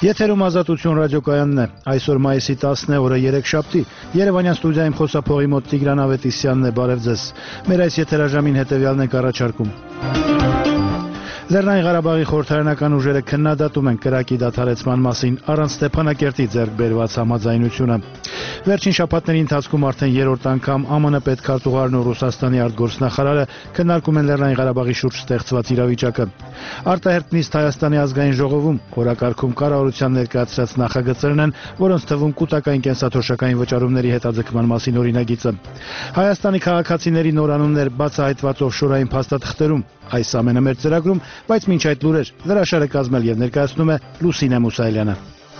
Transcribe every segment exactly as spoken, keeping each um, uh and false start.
Եթերում Ազատություն ռադիոկայանն է, այսօր մայիսի տասն է, օրը երեքշաբթի, Երևանյան ստուդիայում խոսափողի մոտ Տիգրան Ավետիսյանն է, բարև ձեզ, մեր այս եթերաժամին հետևյալն ենք առաջարկում. Լեռնային Ղարաբաղի խորհրդարանական ուժերը քննադատում են կրակի դադարեցման մասին առանց Ստեփանակերտի ձեռք բերված համաձայնությունը։ Վերջին շաբաթների ընթացքում արդեն երրորդ անգամ ԱՄՆ պետքարտուղարն ու Ռուսաստանի արտգործնախարարը քննարկում են Լեռնային Ղարաբաղի շուրջ ստեղծված իրավիճակը։ Արտահերթ նիստ Հայաստանի ազգային ժողովում օրակարգում կառավարության ներկայացրած նախագծերն են, որոնց թվում կൂട്ടակային կենսաթոշակային վճարումների հետաձգման մասին օրինագիծը։ Հայաստանի քաղաքացիների նորանուններ բացահայտված օֆշորային փաստաթղթերում, այս ամենը մեր ծրագրում, բայց մինչ այդ լուրեր հրաշալը կազմել եւ ներկայացնում է Լուսինե Մուսայելյանը։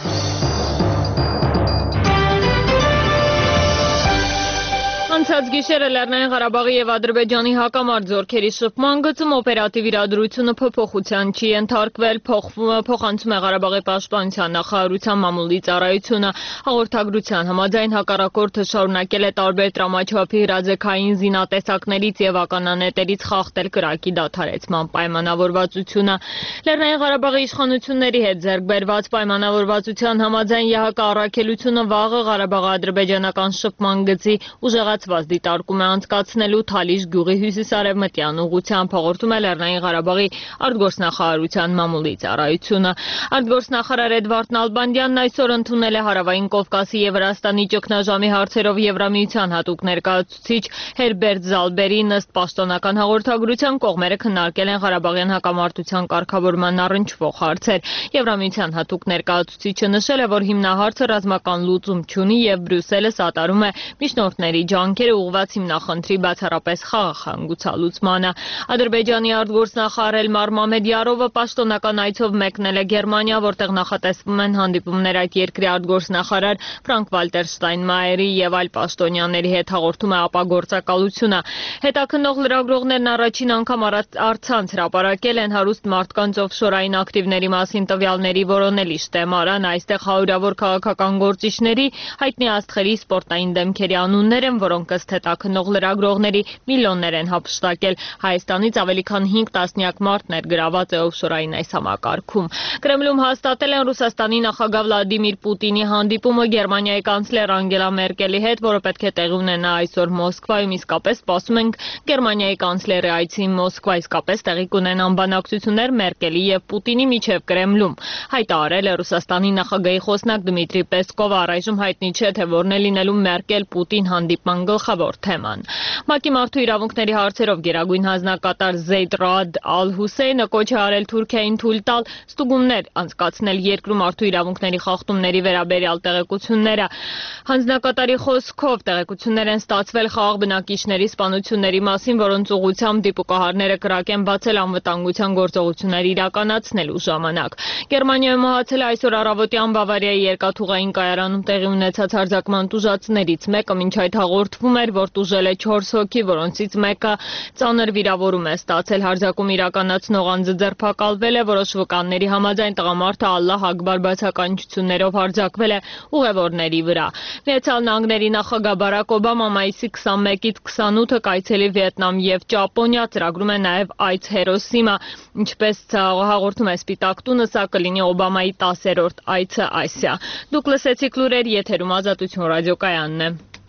Անցած գիշերը Լեռնային Ղարաբաղի եւ Ադրբեջանի հակամարտ զորքերի շփման գծում օպերատիվ իրադրությունը փոփոխության չի ենթարկվել, փոխանցում է Ղարաբաղի պաշտպանության նախարարության մամուլի ծառայությունը։ Հաղորդագրության համաձայն հակառակորդը շարունակել է տարբեր տրամաչափի հրաձգային զինատեսակներից եւ ականանետերից խախտել կրակի դադարեցման պայմանավորվածությունը։ Լեռնային Ղարաբաղի իշխանությունների հետ ձեռք բերված պայմանավորվածության համաձայն ԵՀԿ առաքելությունը վաղը Ղարաբաղ-ադրբեջանական շփման գծի ուժեղացված դիտարկում է անցկացնելու Թալիշ գյուղի հյուսիսարևմտյան ուղղությամբ, հաղորդում է Լեռնային Ղարաբաղի արտգործնախարարության մամուլի ծառայությունը։ Արտգործնախարար Էդվարդ Նալբանդյանն այսօր ընդունել է Հարավային Կովկասի եւ Վրաստանի ճգնաժամի հարցերով Եվրամիության հատուկ ներկայացուցիչ Հերբերտ Զալբերին, ըստ պաշտոնական հաղորդագրության կողմերը քննարկել են Ղարաբաղյան հակամարտության կարգավորման առնչվող հարցեր։ Եվրամիության հատուկ ներկայացուցիչը նշել է, որ հիմնահարցը ռազմական լուծում չունի եւ Բրյուսելը սատարում է միջնորդների ջանքերը ուղղված հիմնախնդրի բացառապես խաղաղ հանգուցալուծմանը։ Ադրբեջանի արտգործնախարար Էլմար Մամեդյարովը պաշտոնական այցով մեկնել է Գերմանիա, որտեղ նախատեսվում են հանդիպումներ այդ երկրի արտգործնախարար Ֆրանկ Վալտեր Շտայնմայերի եւ այլ պաշտոնյաների հետ, հաղորդում է ապագործակալությունը։ Հետաքննող լրագրողներն առաջին անգամ առցանց հրապարակել են հարուստ մարդկանց օֆշորային ակտիվների մասին տվյալների որոնելի շտեմարան, այստեղ հարյուրավոր քաղաքական գործիչների, հայտնի աստղերի, սպորտային դեմքերի անուններ են, որոնք ըստ հետաքննող լրագրողների միլիոններ են հափշտակել։ Հայաստանից ավելի քան հինգ տասնյակ մարդ ներգրաված է օֆշորային այս համակարգում։ Կրեմլում հաստատել են Ռուսաստանի նախագահ Վլադիմիր Պուտինի հանդիպումը Գերմանիայի կանցլեր Անգելա Մերկելի հետ, որը պետք է տեղի ունենա այսօր Մոսկվայում, իսկապես սպասում ենք Գերմանիայի կանցլերի այցին Մոսկվա, իսկապես տեղի կունենան բանակցություններ Մերկելի եւ Պուտինի միջև Կրեմլում։ Հայտարարել է Ռուսաստանի նախագահի խոսնակ Դմիտրի Պեսկովը, առայժմ հայտնի չէ, թե որն է լինելու Մերկել-Պուտին հանդիպման գլխավոր թեման։ ՄԱԿ-ի մարդու իրավունքների հարցերով գերագույն հանձնակատար Զեյդ Ռաադ Ալ-Հուսեյնը կոչ է արել Թուրքիային թույլ տալ ստուգումներ անցկացնել երկրում մարդու իրավունքների խախտումների վերաբերյալ տեղեկությունները։ Հանձնակատարի խոսքով տեղեկություններ են ստացվել խաղաղ բնակիչների սպանությունների մասին, որոնց ուղղությամբ դիպուկահարները կրակ են բացել անվտանգության գործողություններ իրականացնելու ժամանակ։ Գերմանիայում մահացել է այսօր առավոտյան Բավարիայի երկաթուղային կայարանում տեղի ունեցած հարձակման տուժածներից մեկը, մինչ այդ հաղորդվում էր, որ տուժել է չորս հոգի, որոնցից մեկը ծանր վիրավորում է ստացել։ Հարձակում իրականացնող անձը ձերբակալվել է, որոշ վկանների համաձայն տղամարդը Ալլահ Ակբար բացականչություններով հարձակվել է ուղևորների վրա։ Միացյալ Նահանգների նախագահ Բարակ Օբամա մայիսի քսանմեկից քսանութը կայցելի Վիետնամ եւ Ճապոնիա, ծրագրում է նաեւ այց Հիրոսիմա։ Ինչպես հաղորդում է Սպիտակ տունը, սա կլինի Օբամայի տասերորդ այցը Ասիա։ Դուք լսեցիք լուրեր, եթերում Ազատություն ռադիոկայանն է։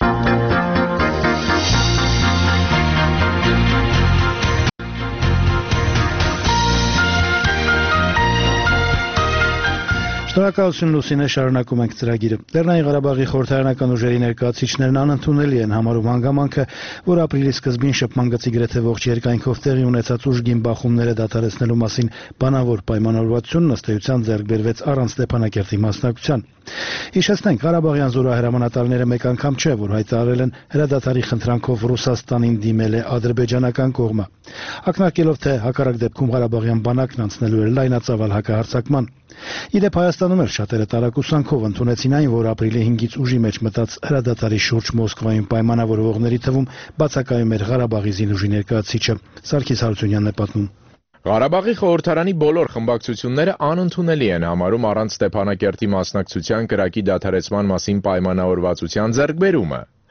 Շնորհակալություն Լուսինե, շարունակում ենք ծրագիրը։ Լեռնային Ղարաբաղի խորհրդարանական ուժերի ներկայացուցիչներն անընդունելի են համարում հանգամանքը, որ ապրիլի սկզբին շփման գծի գրեթե ողջ երկայնքով տեղի ունեցած ուժգին բախումները դադարեցնելու մասին բանավոր պայմանավորվածությունն ըստ էության ձեռք բերվեց առանց Ստեփանակերտի մասնակցության։ Հիշեցնենք, Ղարաբաղյան զորահրամանատարները մեկ անգամ չէ, որ հայտարարել են հրադադարի խնդրանքով Ռուսաստանին դիմել է ադրբեջանական կողմը, ակնարկելով, թե հակառակ դեպքում Ղարաբաղյան բանակն անցնելու էր լայնածավալ հակահարձակման։ Իդեպ Հայաստանում էլ շատերը տարակուսանքով ընդունեցին այն, որ ապրիլի հինգից ուժի մեջ մտած հրադադարի շուրջ Մոսկվայում պայմանավորվողների թվում բացակայում էր Ղարաբաղի զինուժի ներկայացուցիչը։ Սարգիս Հարությունյանն է պատմում։ Ղարաբաղի խորհրդարանի բոլոր խմբակցությունները անընդունելի են համարում առանց Ստեփանակերտի մասնակցության կրակի դադարեցման մասին պայմանավորվածության ձեռքբերումը։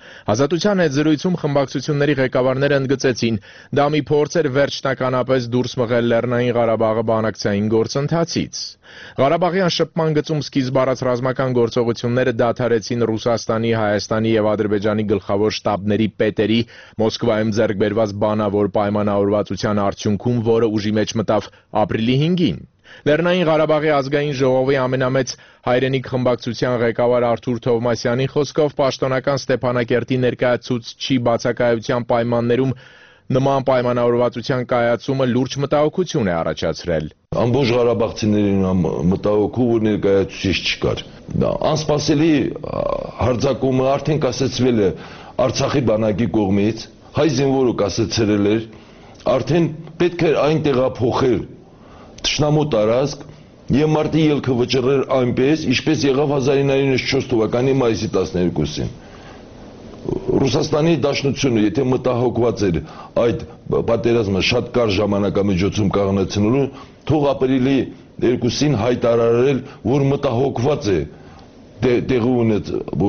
Ազատության հետ զրույցում խմբակցությունների ղեկավարները ընդգծեցին, դա մի փորձ էր վերջնականապես դուրս մղել Լեռնային Ղարաբաղը բանակցային գործընթացից։ Ղարաբաղյան շփման գծում սկիզբ առած ռազմական գործողությունները դադարեցին Ռուսաստանի, Հայաստանի և Ադրբեջանի գլխավոր շտաբների պետերի Մոսկվայում ձեռք բերված բանավոր պայմանավորվածության արդյունքում, որը ուժի մեջ մտավ ապրիլի հինգին։ Լեռնային Ղարաբաղի ազգային ժողովի ամենամեծ հայրենիք խմբակցության ղեկավար Արթուր Թովմասյանի խոսքով պաշտոնական Ստեփանակերտի ներկայացուցչի բացակայության պայմաններում նման պայմանավորվածության կայացումը լուրջ մտահոգություն է առաջացրել։ Ամբողջ ղարաբաղցիներին մտահոգում, որ ներկայացուցիչ չկար։ Անսպասելի հարձակումը արդեն կասեցվել է Արցախի բանակի կողմից, հայ զինվորը կասեցրել էր, արդեն պետք է այն տեղափոխել թշնամու տարածք եւ մարտի ելքը վճռել այնպես, ինչպես եղավ հազար ինը հարյուր նվաթ թվականի մայիսի տասներկուսին։ Ռուսաստանի Դաշնությունը, եթե մտահոգված էր այդ պատերազմը շատ կարճ ժամանակամիջոցում կանգնեցնելու, թող ապրիլի երկուսին հայտարարել, որ մտահոգված է տեղի ունեց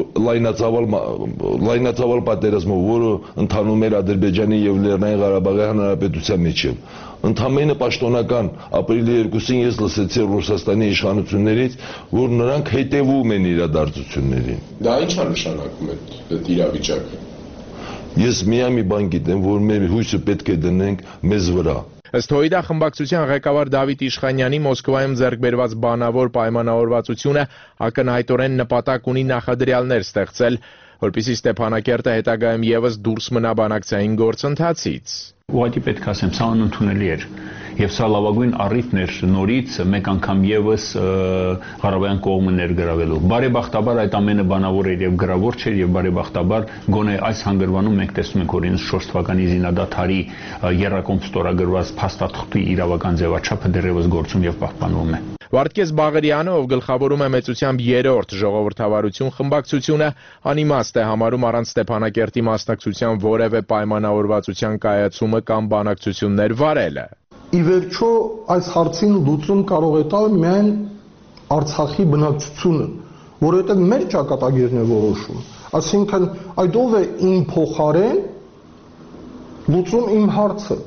լայնածավալ պատերազմը, որը ընթանում էր Ադրբեջանի եւ Լեռնային Ղարաբաղի Հանրապետության միջև։ Ընդամենը պաշտոնական ապրիլի երկուսին ես լսեցի Ռուսաստանի իշխանություններից, որ նրանք հետևում են իրադարձություններին։ Դա ի՞նչ է նշանակում այդ իրավիճակը։ Ես միայն մի բան գիտեմ, որ մեր հույսը պետք է դնենք մեզ վրա։ Ըստ Հույդա խմբակցության ղեկավար Դավիթ Իշխանյանի Մոսկվայում ձեռք բերված բանավոր պայմանավորվածությունը ակնհայտորեն նպատակ ունի նախադրյալներ ստեղծել, որպեսզի Ստեփանակերտը հետագայում ևս դուրս մնա բանակցային գործընթացից։ Ուղղակի պետք է ասեմ, սա անընդունելի էր եւ սա լավագույն առիթն էր նորից մեկ անգամ եւս Ղարաբաղյան կողմը ներգրավելու։ Բարեբախտաբար այդ ամենը բանավոր էր եւ գրավոր չէր եւ բարեբախտաբար գոնե այս հանգրվանում մենք տեսնում ենք օրինս չորս թվականի զինադադարի եռակողմ ստորագրված փաստաթղթի իրավական ձևաչափը դեռևս գործում եւ պահպանվում է։ Վարդգես Բաղարյանը, ով գլխավորում է մեծությամբ երրորդ ժողովրդավարություն խմբակցությունը, անիմաստ է համարում առանց Ստեփանակերտի մասնակցության որևէ պայմանավորվածության կայացումը կամ բանակցություններ վարելը։ Ի վերջո այս հարցին լուծում կարող է տալ միայն Արցախի բնակչությունը, որովհետև մեր ճակատագիրն է որոշում։ Այսինքն այդ ով է իմ փոխարեն լուծում իմ հարցը։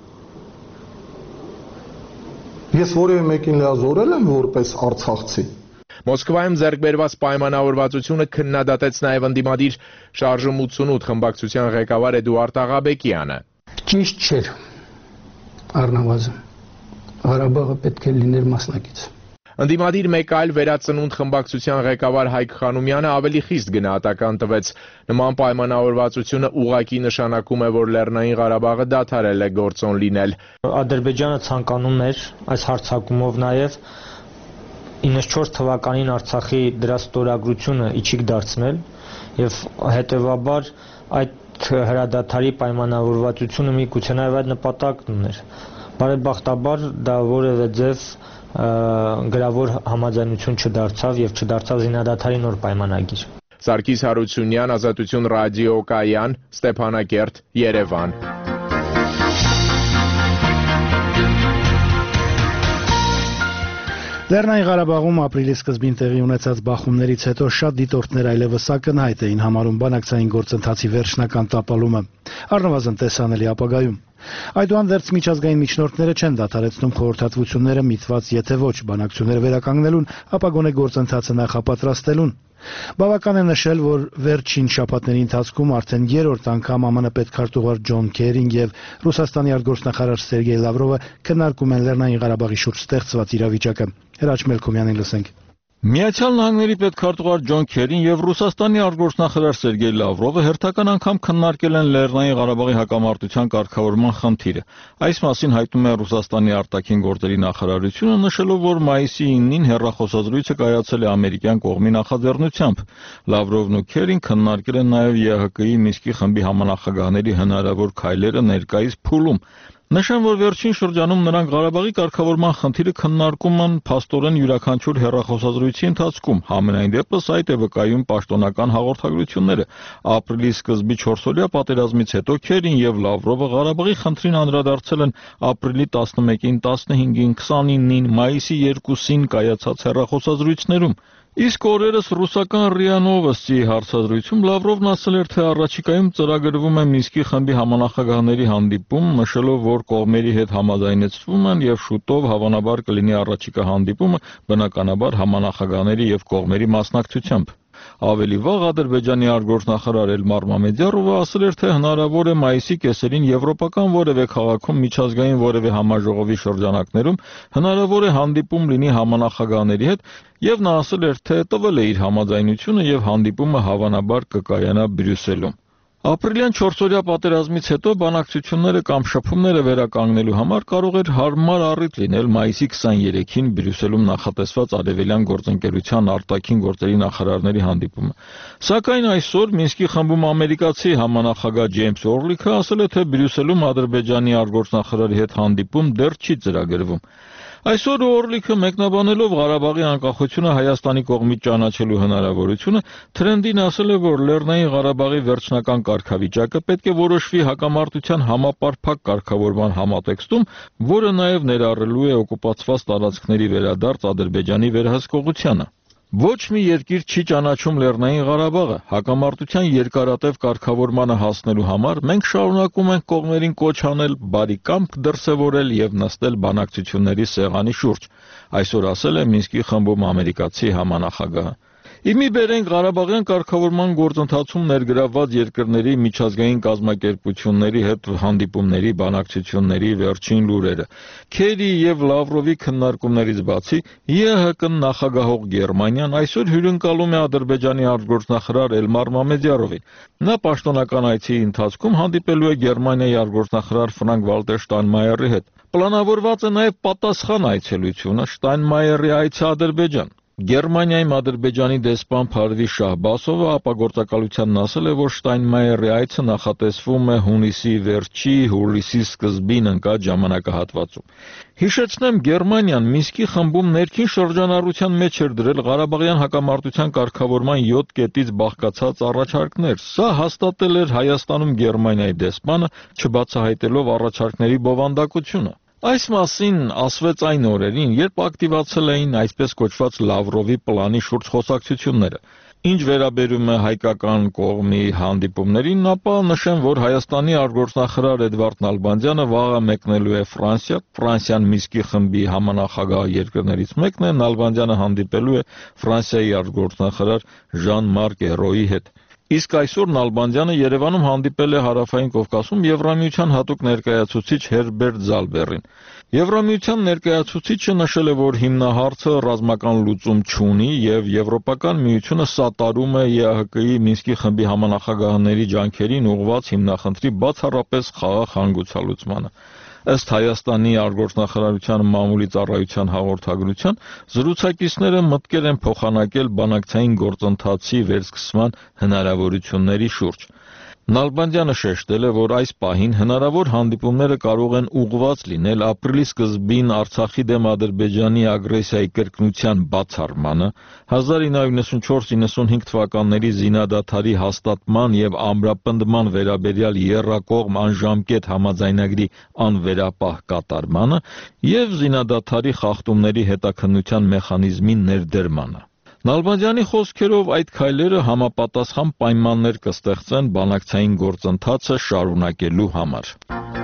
Ես որևէ մեկին լիազորել եմ որպես արցախցի։ Մոսկվայում ձեռք բերված պայմանավորվածությունը քննադատեց նաև ընդդիմադիր շարժում ութսունութ խմբակցության ղեկավար Էդուարդ Աղաբեկյանը։ Ճիշտ չէր, առնվազն Ղարաբաղը պետք է լիներ մասնակից։ Ընդդիմադիր մեկ այլ վերածնունդ խմբակցության ղեկավար Հայկ Խանոմյանը ավելի խիստ գնահատական տվեց։ Նման պայմանավորվածությունը ուղղակի նշանակում է, որ Լեռնային Ղարաբաղը դադարել է գործոն լինել։ Ադրբեջանը ցանկանում էր այս հարձակումով նաև իննսունչորս թվականին Արցախի դրա ստորագրությունը իջիկ դարձնել եւ հետեւաբար այդ հրադադարի պայմանավորվածությունը միգուցե նաև այդ նպատակն ուներ։ Բարեբախտաբար դա որևէ ձև գրավոր համաձայնություն չդարձավ եւ չդարձավ զինադադարի նոր պայմանագիր։ Սարգիս Հարությունյան, Ազատություն ռադիո կայան, Ստեփանակերտ, Երևան։ Լեռնային Ղարաբաղում ապրիլի սկզբին տեղի ունեցած բախումներից հետո շատ դիտորդներ այլևս ակնհայտ էին համարում բանակցային գործընթացի վերջնական տապալումը, առնվազն տեսանելի ապագայում։ Այդուհանդերձ միջազգային միջնորդները չեն դադարեցնում խորհրդատվությունները միտված եթե ոչ բանակցությունները վերականգնելուն, ապա գոնե գործընթացը նախապատրաստելուն։ Բավական է նշել, որ վերջին շաբաթների ընթացքում արդեն երրորդ անգամ ԱՄՆ պետքարտուղար Ջոն Քերին եւ Ռուսաստանի արտգործնախարար Սերգեյ Լավրովը քննարկում են Լեռնային Ղարաբաղի շուրջ ստեղծված իրավիճակը։ Հրաչ Մելքոմյանին լսենք։ Միացյալ Նահանգների պետքարտուղար Ջոն Քերին եւ Ռուսաստանի արտգործնախարար Սերգեյ Լավրովը հերթական անգամ քննարկել են Լեռնային Ղարաբաղի հակամարտության կարգավորման խնդիրը։ Այս մասին հայտնում է Ռուսաստանի արտաքին գործերի նախարարությունը, նշելով, որ մայիսի իննին հեռախոսազրույցը կայացել է ամերիկյան կողմի նախաձեռնությամբ։ Լավրովն ու Քերին քննարկել են նաեւ ԵՀԿ-ի Մինսկի խմբի համանախագահների հնարավոր քայլերը ներկայիս փուլում։ Նշեմ, որ վերջին շրջանում նրանք Ղարաբաղի կարգավորման խնդիրը քննարկում են փաստորեն յուրաքանչյուր հեռախոսազրույցի ընթացքում, համենայն դեպս այդ է վկայում պաշտոնական հաղորդագրությունները։ Ապրիլի սկզբի չորսօրյա պատերազմից հետո Քերին եւ Լավրովը Ղարաբաղի խնդրին անդրադարձել են ապրիլի տասնմեկին, տասնհինգին, քսանինին, մայիսի երկուսին կայացած հեռախոսազրույցներում։ Իսկ օրերս ռուսական րիա Նովոստի հարցազրույցում Լավրովն ասել էր, թե առաջիկայում ծրագրվում է Մինսկի խմբի համանախագահների հանդիպում, նշելով, որ կողմերի հետ համաձայնեցվում են եւ շուտով հավանաբար կլինի առաջիկա հանդիպումը, բնականաբար համանախագահների եւ կողմերի մասնակցությամբ։ Ավելի վաղ Ադրբեջանի արտգործնախարար Էլմար Մամեդյարովը ասել էր, թե հնարավոր է մայիսի կեսերին եվրոպական որևէ քաղաքում միջազգային որևէ համաժողովի շրջանակներում հնարավոր է հանդիպում լինի համանախագահների հետ, եւ նա ասել էր, թե տվել է իր համաձայնությունը եւ հանդիպումը հավանաբար կկայանա Բրյուսելում։ Ապրիլյան չորսօրյա պատերազմից հետո բանակցությունները կամ շփումները վերականգնելու համար կարող էր հարմար առիթ լինել մայիսի քսաներեքին Բրյուսելում նախատեսված Արևելյան գործընկերության արտաքին գործերի նախարարների հանդիպումը։ Սակայն այսօր Մինսկի խմբում ամերիկացի համանախագահ Ջեյմս Օրլիքը ասել է, թե Բրյուսելում Ադրբեջանի արտգործնախարարի հետ հանդիպում դեռ չի ծրագրվում։ Այսօր Օրլիքը մեկնաբանելով Ղարաբաղի անկախությունը Հայաստանի կողմից ճանաչելու հնարավորությունը, Թրենդին ասել է, որ Լեռնային Ղարաբաղի վերջնական կարգավիճակը պետք է որոշվի հակամարտության համապարփակ կարգավորման համատեքստում, որը նաև ներառելու է օկուպացված տարածքների վերադարձ Ադրբեջանի վերահսկողությանը։ Ոչ մի երկիր չի ճանաչում Լեռնային Ղարաբաղը։ Հակամարտության երկարատև կարգավորմանը հասնելու համար մենք շարունակում ենք կողմերին կոչ անել բարի կամք դրսևորել եւ նստել բանակցությունների սեղանի շուրջ, այսօր ասել է Մինսկի խմբում ամերիկացի համանախագահը։ Իմի բերենք Ղարաբաղյան կարգավորման գործընթացում ներգրավված երկրների միջազգային կազմակերպությունների հետ հանդիպումների բանակցությունների վերջին լուրերը։ Քերի եւ Լավրովի քննարկումներից բացի ԵՀԿ նախագահող Գերմանիան այսօր հյուրընկալում է Ադրբեջանի արտգործնախարար Էլմար Մամեդյարովին։ Նա պաշտոնական այցի ընթացքում հանդիպելու է Գերմանիայի արտգործնախարար Ֆրանկ Վալտեր Շտայնմայերի հետ։ Պլանավորված է նաև պատասխան այցելությունը Շտայնմայերի այցը Ադրբեջան։ Գերմանիայում Ադրբեջանի դեսպան Փարվի Շահբասովը ապագործակալությանն ասել է, որ Շտայնմայերի այցը նախատեսվում է հունիսի վերջի, հուլիսի սկզբին ընկած ժամանակահատվածում։ Հիշեցնեմ, Գերմանիան Մինսկի խմբում ներքին շրջանառության մեջ էր դրել Ղարաբաղյան հակամարտության կարգավորման յոթ կետից բաղկացած առաջարկներ։ Սա հաստատել էր Հայաստանում Գերմանիայի դեսպանը, չբացահայտելով առաջարկների բովանդակությունը։ Այս մասին ասվեց այն օրերին, երբ ակտիվացել էին այսպես կոչված Լավրովի պլանի շուրջ խոսակցությունները։ Ինչ վերաբերում է հայկական կողմի հանդիպումներին, ապա նշեմ, որ Հայաստանի արտգործնախարար Էդվարդ Նալբանդյանը վաղը մեկնելու է Ֆրանսիա, Ֆրանսիան Մինսկի խմբի համանախագահ երկրներից մեկն է, Նալբանդյանը հանդիպելու է Ֆրանսիայի արտգործնախարար Ժան-Մարկ Էրոյի հետ։ Իսկ այսօր Նալբանդյանը Երևանում հանդիպել է Հարավային Կովկասում Եվրամիության հատուկ ներկայացուցիչ Հերբերտ Զալբերին։ Եվրամիության ներկայացուցիչը նշել է, որ հիմնահարցը ռազմական լուծում չունի եւ Եվրոպական միությունը սատարում է ԵԱՀԿ-ի Մինսկի խմբի համանախագահների ջանքերին ուղղված հիմնախնդրի բացառապես խաղաղ հանգուցալուծմանը։ Ըստ Հայաստանի արտգործնախարարության մամուլի ծառայության հաղորդագրության, զրուցակիցները մտկեր են փոխանակել բանակցային գործընթացի վերսկսման հնարավորությունների շուրջ։ Նալբանդյանը շեշտել է, որ այս պահին հնարավոր հանդիպումները կարող են ուղղված լինել ապրիլի սկզբին Արցախի դեմ Ադրբեջանի ագրեսիայի կրկնության բացառմանը, հազար ինը հարյուր նվաթ չորս նվաթ հինգ թվականների զինադադարի հաստատման եւ ամրապնդման վերաբերյալ եռակողմ անժամկետ համաձայնագրի անվերապահ կատարմանը եւ զինադադարի խախտումների հետաքննության մեխանիզմի ներդրմանը։ Նալբանդյանի խոսքերով այդ քայլերը համապատասխան պայմաններ կստեղծեն բանակցային գործընթացը շարունակելու համար։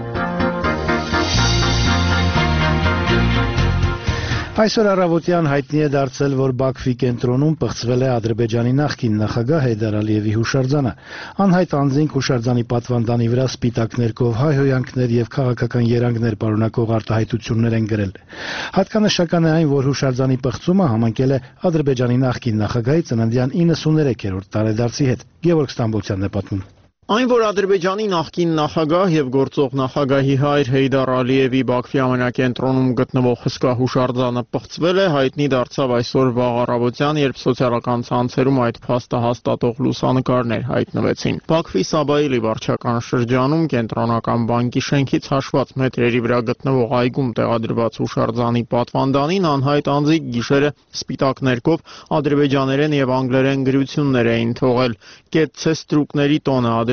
Այսօր առավոտյան հայտնի է դարձել, որ Բաքվի կենտրոնում պղծվել է Ադրբեջանի նախկին նախագահ Հեյդար Ալիևի հուշարձանը։ Անհայտ անձինք հուշարձանի պատվանդանի վրա սպիտակ ներկով հայհոյանքներ եւ քաղաքական երանգներ պարունակող արտահայտություններ են գրել։ Հատկանշական է այն, որ հուշարձանի պղծումը համընկել է Ադրբեջանի նախկին նախագահի ծննդյան իննսուններեքերորդ տարեդարձի հետ։ Գևորգ Ստամբոլցյանն է պատմում։ Այն, որ Ադրբեջանի նախկին նախագահ եւ գործող նախագահի հայր Հեյդար Ալիևի Բաքվի ամենակենտրոնում գտնվող հսկա հուշարձանը պղծվել է, հայտնի դարձավ այսօր վաղ առավոտյան, երբ սոցիալական ցանցերում այդ փաստը հաստատող լուսանկարներ հայտնվեցին։ Բաքվի Սաբայելի վարչական շրջանում կենտրոնական բանկի շենքից հաշված մետրերի վրա գտնվող այգում տեղադրված հուշարձանի պատվանդանին անհայտ անձիկ գիշերը սպիտակ ներկով ադրբեջաներեն եւ անգլերեն գրություններ էին թողել։ Կեցցե ստրուկների տոնը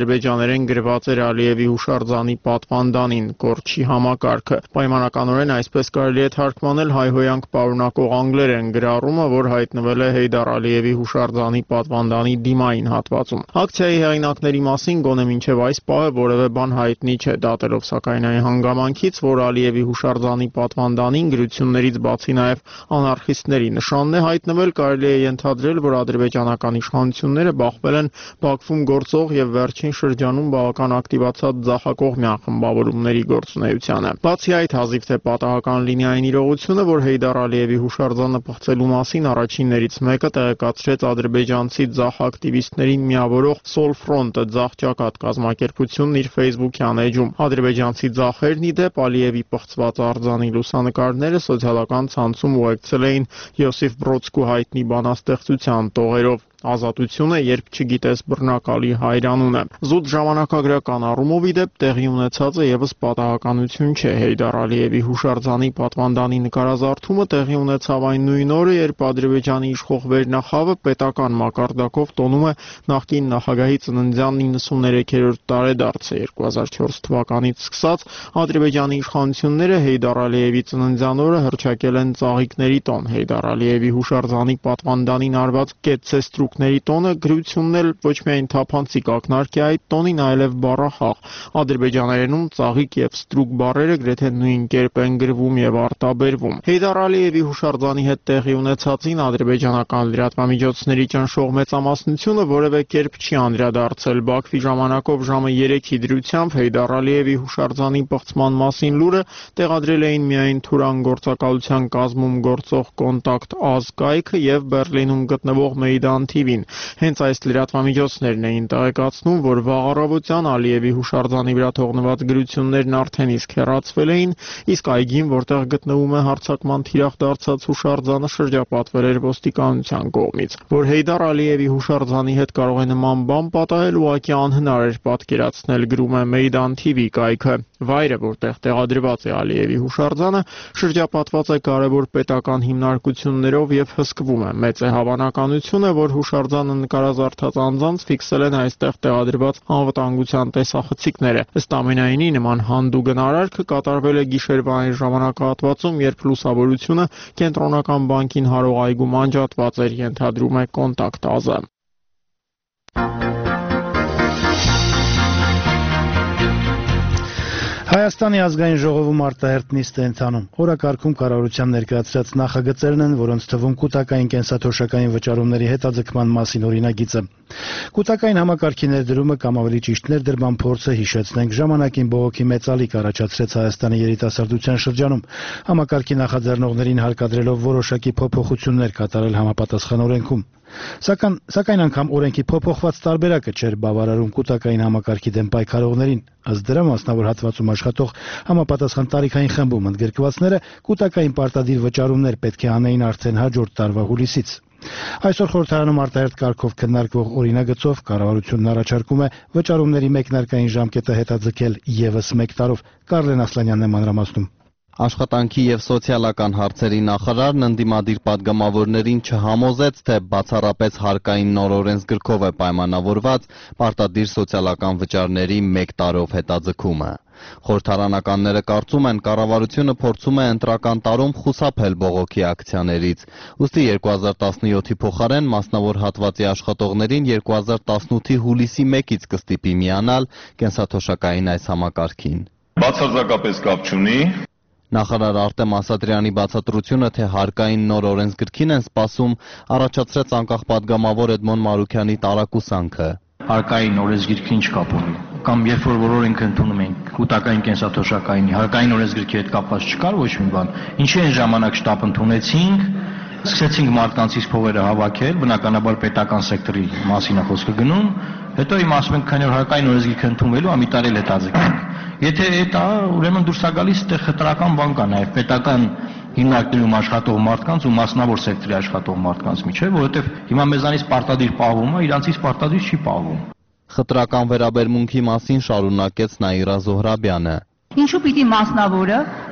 ադրբեջաներեն գրված էր Ալիևի հուշարձանի պատվանդանին, կորչի համակարգը։ Պայմանականորեն այսպես կարելի է թարգմանել հայհոյանք պարունակող անգլերեն գրառումը, որ հայտնվել է Հեյդար Ալիևի հուշարձանի պատվանդանի դիմային հատվածում։ Ակցիայի հեղինակների մասին գոնե մինչև այս պահը որևէ բան հայտնի չէ, դատելով սակայն այն հանգամանքից, որ Ալիևի հուշարձանի պատվանդանին գրություններից բացի նաև անարխիստների նշանն է հայտնվել, կարելի է ենթադրել, որ ադրբեջանական իշխանությունները բախվել են Բաքվում գործող եւ վերջին շրջանում բավական ակտիվացած ձախակողմյան խմբավորումների գործունեությանը։ Բացի այդ, հազիվ թե պատահական լինի այն իրողությունը, որ Հեյդար Ալիևի հուշարձանը պղծելու մասին առաջիններից մեկը տեղեկացրեց ադրբեջանցի ձախ ակտիվիստներին միավորող Սոլֆրոնտը ձախ ճակատ կազմակերպությունն իր Facebook-յան էջում։ Ադրբեջանցի ձախերն ի դեպ Ալիևի պղծված արձանի լուսանկարները սոցիալական ցանցում ուղեկցել էին Յոսիֆ Բրոդսկու հայտնի բանաստեղծության տողերով։ Ազատությունը, երբ չգիտես բռնակալի հայրանունը։ Զուտ ժամանակագրական առումով ի դեպ տեղի ունեցածը եւս պատահականություն չէ։ Հեյդար Ալիևի հուշարձանի պատվանդանի նկարազարդումը տեղի ունեցավ այն նույն օրը, երբ Ադրբեջանի իշխող վերնախավը պետական մակարդակով տոնում է նախկին նախագահի ծննդյան նինսուններեքերորդ տարեդարձը։ երկու հազար չորս թվականից սկսած Ադրբեջանի իշխանությունները Հեյդար Ալիևի ծննդյան օրը հռչակել են ծաղիկների տոն։ Հեյդար Ալիևի հուշարձանի պատվանդանին արված կեցցեստրուկ ների տոնը գրությունն էլ ոչ միայն թափանցիկ ակնարկ է այդ տոնին, այլև բառախաղ։ Ադրբեջաներենում ծաղիկ եւ ստրուկ բառերը գրեթե նույն կերպ են գրվում եւ արտաբերվում։ Հեյդար Ալիևի հուշարձանի հետ տեղի ունեցածին ադրբեջանական լրատվամիջոցների ճնշող մեծամասնությունը որևէ կերպ չի անդրադարձել։ Բաքվի ժամանակով ժամը երեքի դրությամբ Հեյդար Ալիևի հուշարձանի պղծման մասին լուրը տեղադրել էին միայն Թուրան գործակալության կազմում գործող Կոնտակտ Ազ կայքը եւ Բերլինում գտնվող Մեյդան Հենց այս լրատվամիջոցներն էին տեղեկացնում, որ վաղ առավոտյան Ալիևի հուշարձանի վրա թողնված գրություններն արդեն իսկ հեռացվել էին, իսկ այգին, որտեղ գտնվում է հարձակման թիրախ դարձած հուշարձանը, շրջապատվել էր ոստիկանության կողմից։ Որ Հեյդար Ալիևի հուշարձանի հետ կարող է նման բան պատահել, ուղղակի անհնար էր պատկերացնել, գրում է Մեյդան թի վի կայքը։ Վայրը, որտեղ տեղադրված է Ալիևի հուշարձանը, շրջապատված է կարևոր պետական հիմնարկություններով եւ հսկվում է։ Մեծ է հավանականությունը, որ հուշարձանը նկարազարդած անձանց ֆիքսել են այստեղ տեղադրված անվտանգության տեսախցիկները։ Ըստ ամենայնի, նման հանդուգն արարքը կատարվել է գիշերվա այն ժամանակահատվածում, երբ լուսավորությունը կենտրոնական բանկին հարող այգում անջատված էր, ենթադրում է Կոնտակտ Ազը։ Հայաստանի ազգային ժողովում արտահերթ նիստ է ընթանում։ Օրակարգում կառավարության ներկայացրած նախագծերն են, որոնց թվում կൂട്ടակային կենսաթոշակային վճարումների հետաձգման մասին օրինագիծը։ Կൂട്ടակային համակարգի ներդրումը կամ ավելի ճիշտ ներդրման փորձը, հիշեցնենք, ժամանակին բողոքի մեծ ալիք առաջացրեց Հայաստանի երիտասարդության շրջանում։ Համակարգի նախաձեռնողներին հարկադրելով որոշակի փոփոխություններ կատարել համապատասխան օրենքում։ Սակայն սակայն անգամ օրենքի փոփոխված տարբերակը չէր բավարարում կൂട്ടակային համակարգի դեմ պայքարողներին։ Ըստ դրա, մասնավոր հատվածում աշխատող համապատասխան տարիքային խմբում ընդգրկվածները կൂട്ടակային պարտադիր վճարումներ պետք է անեին արդեն հաջորդ տարվա հուլիսից։ Այսօր խորհրդարանում արտահերթ կարգով քննարկվող օրինագծով կառավարությունն առաջարկում է վճարումների մեկնարկային ժամկետը հետաձգել ևս մեկ տարով։ Կարլեն Ասլանյանն է մանրամասնում։ Աշխատանքի եւ սոցիալական հարցերի նախարարն ընդդիմադիր падգամավորներին չհամոզեց, թե բացառապես հարկային նոր օրենսգրքով է պայմանավորված պարտադիր սոցիալական վճարների մեկ տարով հետաձգումը։ Խորհրդարանականները կարծում են, կառավարությունը փորձում է ընտրական տարում խուսափել բողոքի ակցիաներից, ուստի երկու հազար տասնյոթի փոխարեն մասնավոր հատվածի աշխատողներին երկու հազար տասնութի հուլիսի մեկից կստիպի միանալ կենսաթոշակային այս համակարգին։ Բացարձակապես կապ չունի։ Նախարար Արտեմ Ասատրյանի բացատրությունը, թե հարկային նոր օրենսգրքին են սպասում, առաջացրեց անկախ падգամավոր Էդմոն Մարուքյանի տարակուսանքը։ Հարկային օրենսգրքին չկապ ունի։ Կամ երբ որ օրենք ընդունում ենք կൂട്ടակային կենսաթոշակային, հարկային օրենսգրքի հետ կապված չկար ոչ մի բան։ Ինչի են ժամանակ շտապ ընդունեցինք, սկսեցինք մարդկանցից փողերը հավաքել, բնականաբար պետական սեկտորի մասին է խոսքը գնում, հետո իմ ասում ենք, քանի որ հարկային օրենսգիրքը ընդունվելու է, մի տարի էլ հետաձգենք։ Եթե դա ուրեմն դուրս է գալիս, այդտեղ խտրական բան կա նաև պետական հիմնարկներում աշխատող մարդկանց ու մասնավոր սեկտորի աշխատող մարդկանց միջև, որովհետև հիմա մեզանից պարտադիր պահվում է, իրանցից պարտադիր չի պահվում։ Խտրական վերաբերմունքի մասին շարունակեց Նաիրա Զոհրաբյանը։ Ինչու պիտի մասնավորը,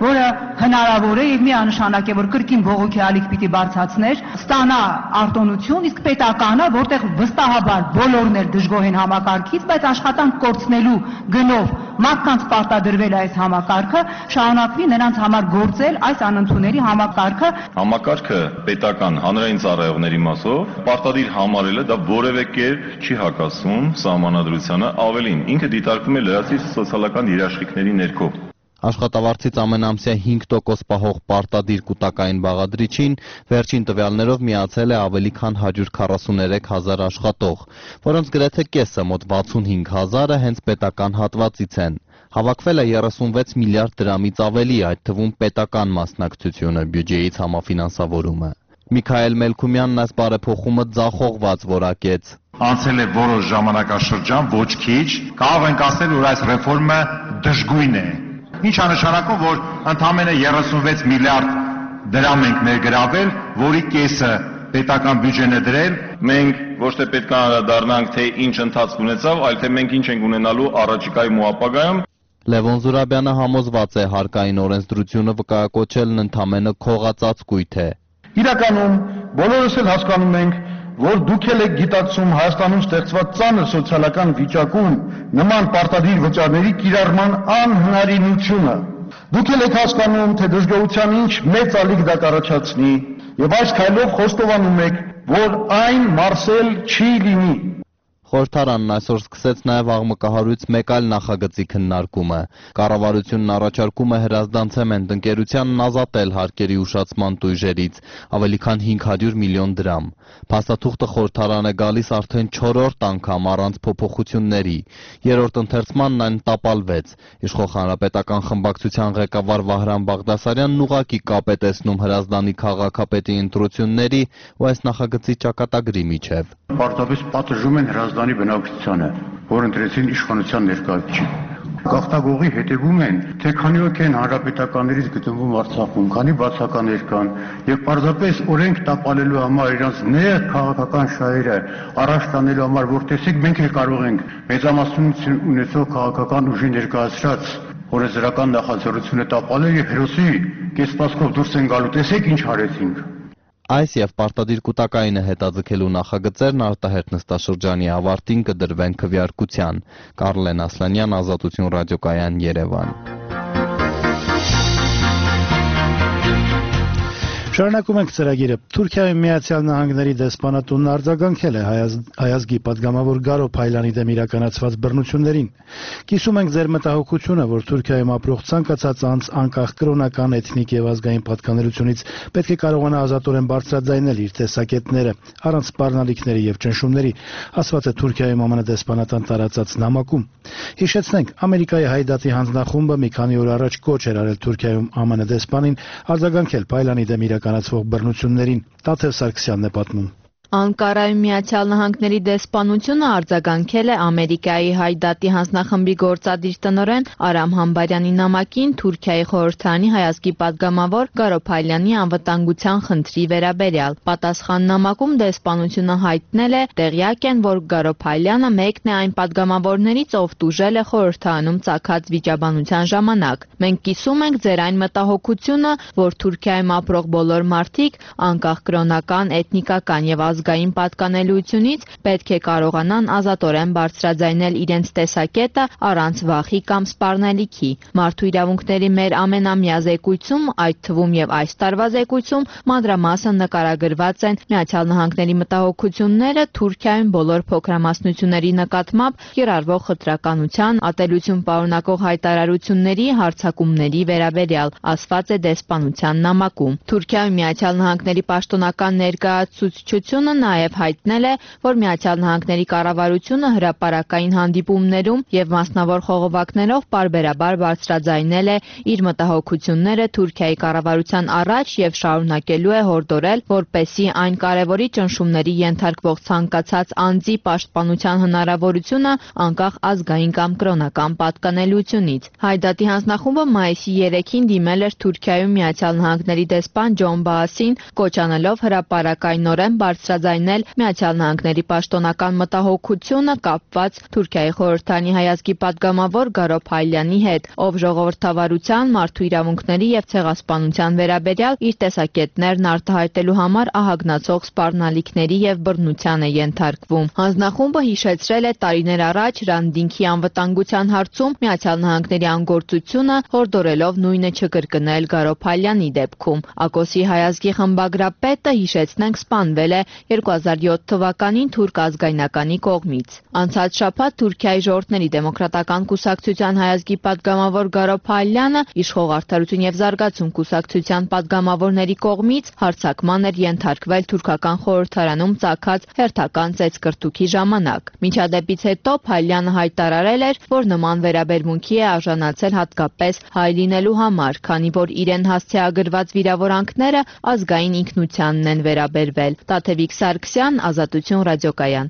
որը հնարավոր է եւ միանշանակ է, որ կրկին բողոքի ալիք պիտի բարձրացներ, ստանա արտոնություն, իսկ պետականը, որտեղ վստահաբար բոլորն էլ դժգոհ են համակարգից, բայց աշխատանք կորցնելու գնով մարդկանց պարտադրվել այս համակարգը, շարունակվի նրանց համար գործել այս անընդունելի համակարգը։ Համակարգը պետական հանրային ծառայողների մասով պարտադիր համարելը դա որևէ կերպ չի հակասում սահմանադրությանը, ավելին ինքը դիտարկվում է լրացուցիչ սոցիալական երաշխիքների ներքո։ Աշխատավարձից ամենամսյա հինգ տոկոս պահող պարտադիր կուտակային բաղադրիչին վերջին տվյալներով միացել է ավելի քան հարյուր քառասուներեք հազար աշխատող, որոնց գրեթե կեսը մոտ վաթսունհինգ հազարը հենց պետական հատվածից են։ Հավաքվել է երեսունվեց միլիարդ դրամից ավելի, այդ թվում պետական մասնակցությունը, բյուջեից համաֆինանսավորումը։ Միքայել Մելքումյանն այս բարեփոխումը ձախողված որակեց։ Անցել է որոշ ժամանակաշրջան, ոչ քիչ, կարող ենք ասել, որ այս ռեֆորմը դժգույն է։ Ինչ անշանակում, որ ընդամենը երեսունվեց միլիարդ դրամ ենք ներգրավել, որի կեսը պետական բյուջեն է դրել։ Մենք ոչ թե պետք է անդրադառնանք, թե ինչ ընթացք ունեցավ, այլ թե մենք ինչ ենք ունենալու առաջիկայում ու ապագայում։ Լևոն Զուրաբյանը համոզված է, հարկային օրենսդրությունը վկայակոչելն ընդամենը քողածածկույթ է։ Իրականում բոլորս էլ հասկանում ենք, որ դուք էլ եք գիտակցում Հայաստանում ստեղծված ծանր սոցիալական վիճակում նման պարտադիր վճարների կիրառման անհնարինությունը։ Դուք էլ եք հասկանում, թե դժգոհության ինչ մեծ ալիք դա կառաջացնի, եւ այս քայլով խոստովանում եք, որ այն մարսել չի լինի։ Խորհրդարանն այսօր սկսեց նաև աղմկահարույց մեկ այլ նախագծի քննարկումը։ Կառավարությունն առաջարկում է Հրազդան-ցեմենտ ընկերությանն ազատել հարկերի ուշացման տույժերից ավելի քան հինգ հարյուր միլիոն դրամ։ Փաստաթուղթը խորհրդարան է գալիս արդեն չորրորդ անգամ առանց փոփոխությունների։ Երրորդ ընթերցմանն այն տապալվեց։ Իշխող հանրապետական խմբակցության ղեկավար Վահրամ Բաղդասարյանն ուղղակի կապ է տեսնում Հրազդանի քաղաքապետի ընտրությունների ու այս նախագծի ճակատագրի միջև։ Պարտադիր պատժում են Հրազդանի բնակչությանը, որ ընտրեցին իշխանության ներկայացուցիչ։ Գաղթագողի հետևում են, թե քանի ոք են հանրապետականներից գտնվում Արցախում, քանի բացականներ կան, եւ պարզապես օրենք տապալելու համար իրancs նեղ քաղաքական շահերը առաջ տանելու համար, որ տեսեք մենք էլ կարող ենք մեծամասնություն ունեցող քաղաքական ուժի ներկայացրած օրենսդրական նախաձեռնությունը տապալել եւ հերոսի կեսպասկով դուրս են գալու, տեսեք ինչ արեցինք։ Այս եւ պարտադիր կուտակայինը հետաձգելու նախագծերն արտահերթ նստաշրջանի ավարտին կդրվեն քվեարկության։ Կարլեն Ասլանյան, Ազատություն ռադիոկայան, Երևան։ Շարունակում ենք ծրագիրը։ Թուրքիայում Միացյալ Նահանգների դեսպանատունն արձագանքել է հայազգի պատգամավոր Գարո Փայլյանի դեմ իրականացված բռնություններին։ Կիսում ենք ձեր մտահոգությունը, որ Թուրքիայում ապրող ցանկացած անձ անկախ կրոնական, էթնիկ եւ ազգային պատկանելությունից պետք է կարողանա ազատորեն բարձրաձայնել իր տեսակետները, առանց սպառնալիքների եւ ճնշումների, ասված է Թուրքիայում ԱՄՆ դեսպանատան տարածած նամակում։ Հիշեցնենք, Ամերիկայի Հայդատի հանձնախումբը մի քանի օր առաջ կոչ էր արել Թուրքիայում ԱՄՆ դեսպանին արձագանքել Փայլյանի դեմ իրականացվող բռնություններին։ Տաթև Սարգսյանն է պատմում։ Անկարայում Միացյալ Նահանգների դեսպանությունը արձագանքել է Ամերիկայի Հայդատի հանձնախմբի գործադիր տնօրեն Արամ Համբարյանի նամակին Թուրքիայի խորհրդարանի հայազգի պատգամավոր Գարո Փայլյանի անվտանգության խնդրի վերաբերյալ։ Պատասխան նամակում դեսպանությունը հայտնել է, տեղյակ են, որ Գարո Փայլյանը մեկն է այն պատգամավորներից, ով տուժել է խորհրդարանում ծագած վիճաբանության ժամանակ։ Մենք կիսում ենք ձեր այն մտահոգությունը, որ Թուրքիայում ապրող բոլոր մարդիկ անկախ կրոնական, էթնիկական եւ ազգային պատկանելությունից պետք է կարողանան ազատորեն բարձրաձայնել իրենց տեսակետը առանց վախի կամ սպառնալիքի։ Մարդու իրավունքների մեր ամենամյա զեկույցում, այդ թվում եւ այս տարվա զեկույցում, մանրամասն նկարագրված են Միացյալ Նահանգների մտահոգությունները Թուրքիայում բոլոր փոքրամասնությունների նկատմամբ կիրառվող խտրականության, ատելություն պարունակող հայտարարությունների, հարձակումների վերաբերյալ, ասված է դեսպանության նամակում։ Թուրքիայում Միացյալ Նահանգների պաշտոնական ներկայացուցչությունը նաև հայտնել է, որ Միացյալ Նահանգների կառավարությունը հրապարակային հանդիպումներում եւ մասնավոր խողովակներով պարբերաբար բարձրաձայնել է իր մտահոգությունները Թուրքիայի կառավարության առաջ եւ շարունակելու է հորդորել, որպեսզի այն կարևորի ճնշումների ենթարկվող ցանկացած անձի պաշտպանության հնարավորությունը անկախ ազգային կամ կրոնական պատկանելությունից։ Հայդատի հանձնախումբը մայիսի երեքին դիմել էր Թուրքիայում Միացյալ Նահանգների դեսպան Ջոն Բաասին, կոչ անելով հրապարակայնորեն բարձրաձայնել բարձրաձայնել Միացյալ Նահանգների պաշտոնական մտահոգությունը կապված Թուրքիայի խորհրդարանի հայազգի պատգամավոր Գարո Փայլյանի հետ, ով ժողովրդավարության, մարդու իրավունքների եւ ցեղասպանության վերաբերյալ իր տեսակետներն արտահայտելու համար ահագնացող սպառնալիքների եւ բռնության է ենթարկվում։ Հանձնախումբը հիշեցրել է տարիներ առաջ Ռանդինքի անվտանգության հարցում Միացյալ Նահանգների անգործությունը, հորդորելով նույնը չկրկնել Գարո Փայլյանի դեպքում։ ԱԿՕՍ-ի հայազգի խմբագրապետը, հիշեցնենք, սպանվել է երկու հազար յոթ թվականին թուրք ազգայնականի կողմից։ Անցած շաբաթ Թուրքիայի ժողովուրդների դեմոկրատական կուսակցության հայազգի պատգամավոր Գարո Փայլյանը իշխող Արդարություն եւ զարգացում կուսակցության պատգամավորների կողմից հարձակման էր ենթարկվել թուրքական խորհրդարանում ծագած հերթական ծեծկրտուքի ժամանակ։ Միջադեպից հետո Փայլյանը հայտարարել էր, որ նման վերաբերմունքի է արժանացել հատկապես հայ լինելու համար, քանի որ իրեն հասցեագրված վիրավորանքները ազգային ինքնությանն են վերաբերվել։ Տաթևիկ Սարգսյան, Ազատություն ռադիոկայան։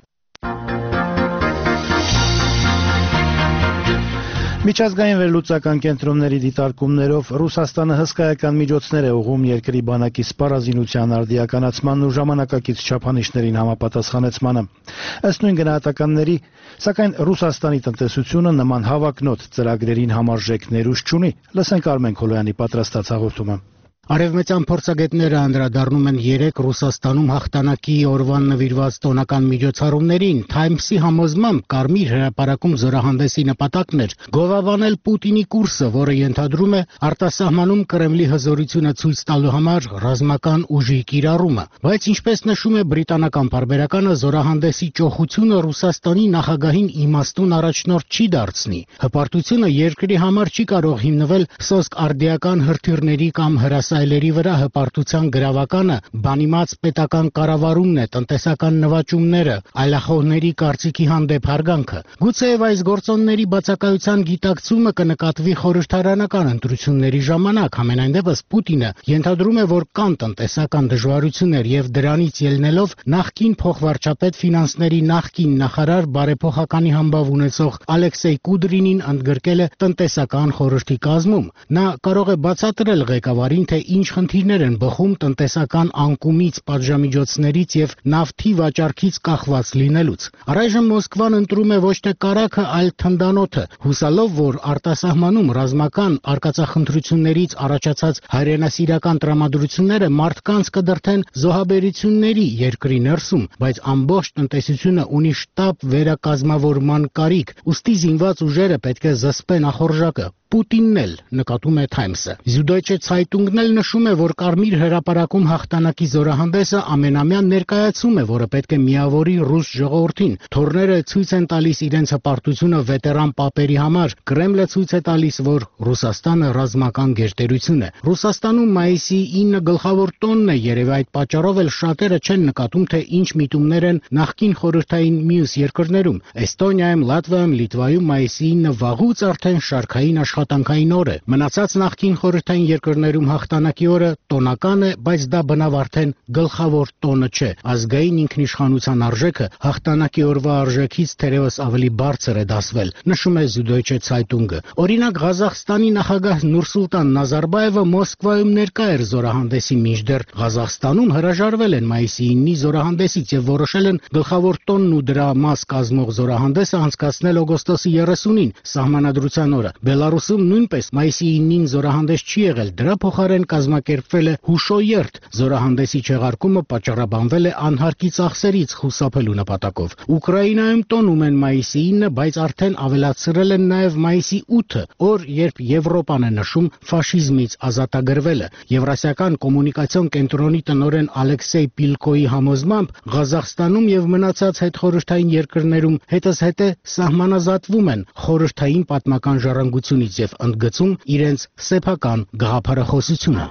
Միջազգային վերլուծական կենտրոնների դիտարկումներով Ռուսաստանը հսկայական միջոցներ է ուղղում երկրի բանակի սպառազինության արդիականացմանն ու ժամանակակից չափանիշներին համապատասխանեցմանը։ Ըստ նույն գնահատականների, սակայն Ռուսաստանի տնտեսությունը նման հավակնոտ ծրագրերին համարժեք ներուժ չունի։ Լսենք Արմեն Քոլոյանի պատրաստած հաղորդումը։ Արևմտյան փորձագետները անդրադառնում են երեք Ռուսաստանում հաղթանակի օրվան նվիրված տոնական միջոցառումներին։ Թայմսի համոզմամբ Կարմիր հրապարակում զորահանդեսի նպատակն էր գովաբանել Պուտինի կուրսը, որը ենթադրում է արտասահմանում Կրեմլի հզորությունը ցույց տալու համար ռազմական ուժի կիրառումը։ Բայց ինչպես նշում է բրիտանական պարբերականը, զորահանդեսի ճոխությունը Ռուսաստանի նախագահին իմաստուն առաջնորդ չի դարձնի։ Հպարտությունը երկրի համար չի կարող հիմնվել սոսկ արդիական հրթիռների կամ հրաս այլերի վրա հպարտության գրավականը բանիմաց պետական կառավարումն է, տնտեսական նվաճումները, այլախոհների կարծիքի հանդեպ հարգանքը։ Գուցեև այս գործոնների բացակայության գիտակցումը կնկատվի խորհրդարանական ընտրությունների ժամանակ, համենայն դեպս Պուտինը ենթադրում է, որ կան տնտեսական դժվարություններ եւ դրանից ելնելով նախկին փոխվարչապետ ֆինանսների նախկին նախարար բարեփոխականի համբավ ունեցող Ալեքսեյ Կուդրինին ընդգրկել է տնտեսական խորհրդի կազմում։ Նա կարող է բացատրել ղեկավարին, թե ինչ խնդիրներ են բխում տնտեսական անկումից, պատժամիջոցներից եւ նավթի վաճառքից կախված լինելուց։ Առայժմ Մոսկվան ընտրում է ոչ թե կարագը, այլ թնդանոթը, հուսալով, որ արտասահմանում ռազմական արկածախնդրություններից առաջացած հայրենասիրական տրամադրությունները մարդկանց կդրթեն զոհաբերությունների երկրի ներսում, բայց ամբողջ տնտեսությունը ունի շտապ վերակազմավորման կարիք, ուստի զինված ուժերը պետք է զսպեն ախորժակը։ Պուտինն էլ, նկատում է Թայմսը։ Զյուդոյչե ցայտունգն էլ նշում է, որ Կարմիր հրապարակում հաղթանակի զորահանդեսը ամենամյա ներկայացում է, որը պետք է միավորի ռուս ժողովրդին։ Թորները ցույց են տալիս իրենց հպարտությունը վետերան պապերի համար։ Կրեմլը ցույց է տալիս, որ Ռուսաստանը ռազմական գերտերություն է։ Ռուսաստանում մայիսի ինը գլխավոր տոնն է, երևի այդ պատճառով էլ շատերը չեն նկատում, թե ինչ միտումներ են նախկին խորհրդային մյուս երկրներում։ Էստոնիայում, Լատվիայում, Լիտվայում մայիսի ինը վաղուց արդեն շարքային աշխատանքային օր է։ Մնացած նախկին խորհրդային երկրներում հաղթանակի օրը տոնական է, բայց դա բնավ արդեն գլխավոր տոնը չէ։ Ազգային ինքնիշխանության արժեքը հաղթանակի օրվա արժեքից թերևս ավելի բարձր է դասվել, նշում է Զյուդոյչե ցայտունգը։ Օրինակ Ղազախստանի նախագահ Նուրսուլտան Նազարբաևը Մոսկվայում ներկա էր զորահանդեսի, մինչդեռ Ղազախստանում հրաժարվել են մայիսի ինի զորահանդեսից եւ որոշել են գլխավոր տոնն ու դրա մաս կազմող զորահանդեսը անցկացնել օգոստոսի երեսունին, սահմանադրության օրը։ Բելարուսում նույնպես մայիսի ինին զորահանդես չի եղել, դրա փոխարեն կազմակերպվել է հուշոերթ։ Զորահանդեսի չեղարկումը պատճառաբանվել է անհարկի ծախսերից խուսափելու նպատակով։ Ուկրաինայում տոնում են մայիսի ինը, բայց արդեն ավելացրել են նաև մայիսի ութը, օր, երբ Եվրոպան է նշում ֆաշիզմից ազատագրվելը։ Եվրասիական կոմունիկացիոն կենտրոնի տնօրեն Ալեքսեյ Պիլկոյի համոզմամբ Ղազախստանում եւ մնացած հետխորհրդային երկրներում հետզհետե սահմանազատվում են խորհրդային պատմական ժառանգությունից եւ ընդգծում իրենց սեփական գաղափարախոսությունը։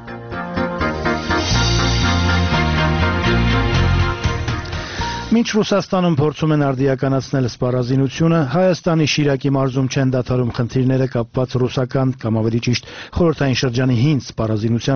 Մինչ Ռուսաստանում փորձում են արդիականացնել սպառազինությունը, Հայաստանի Շիրակի մարզում չեն դադարում խնդիրները կապված ռուսական կամ ավելի ճիշտ խորհրդային շրջանի հին սպառազինության հետ։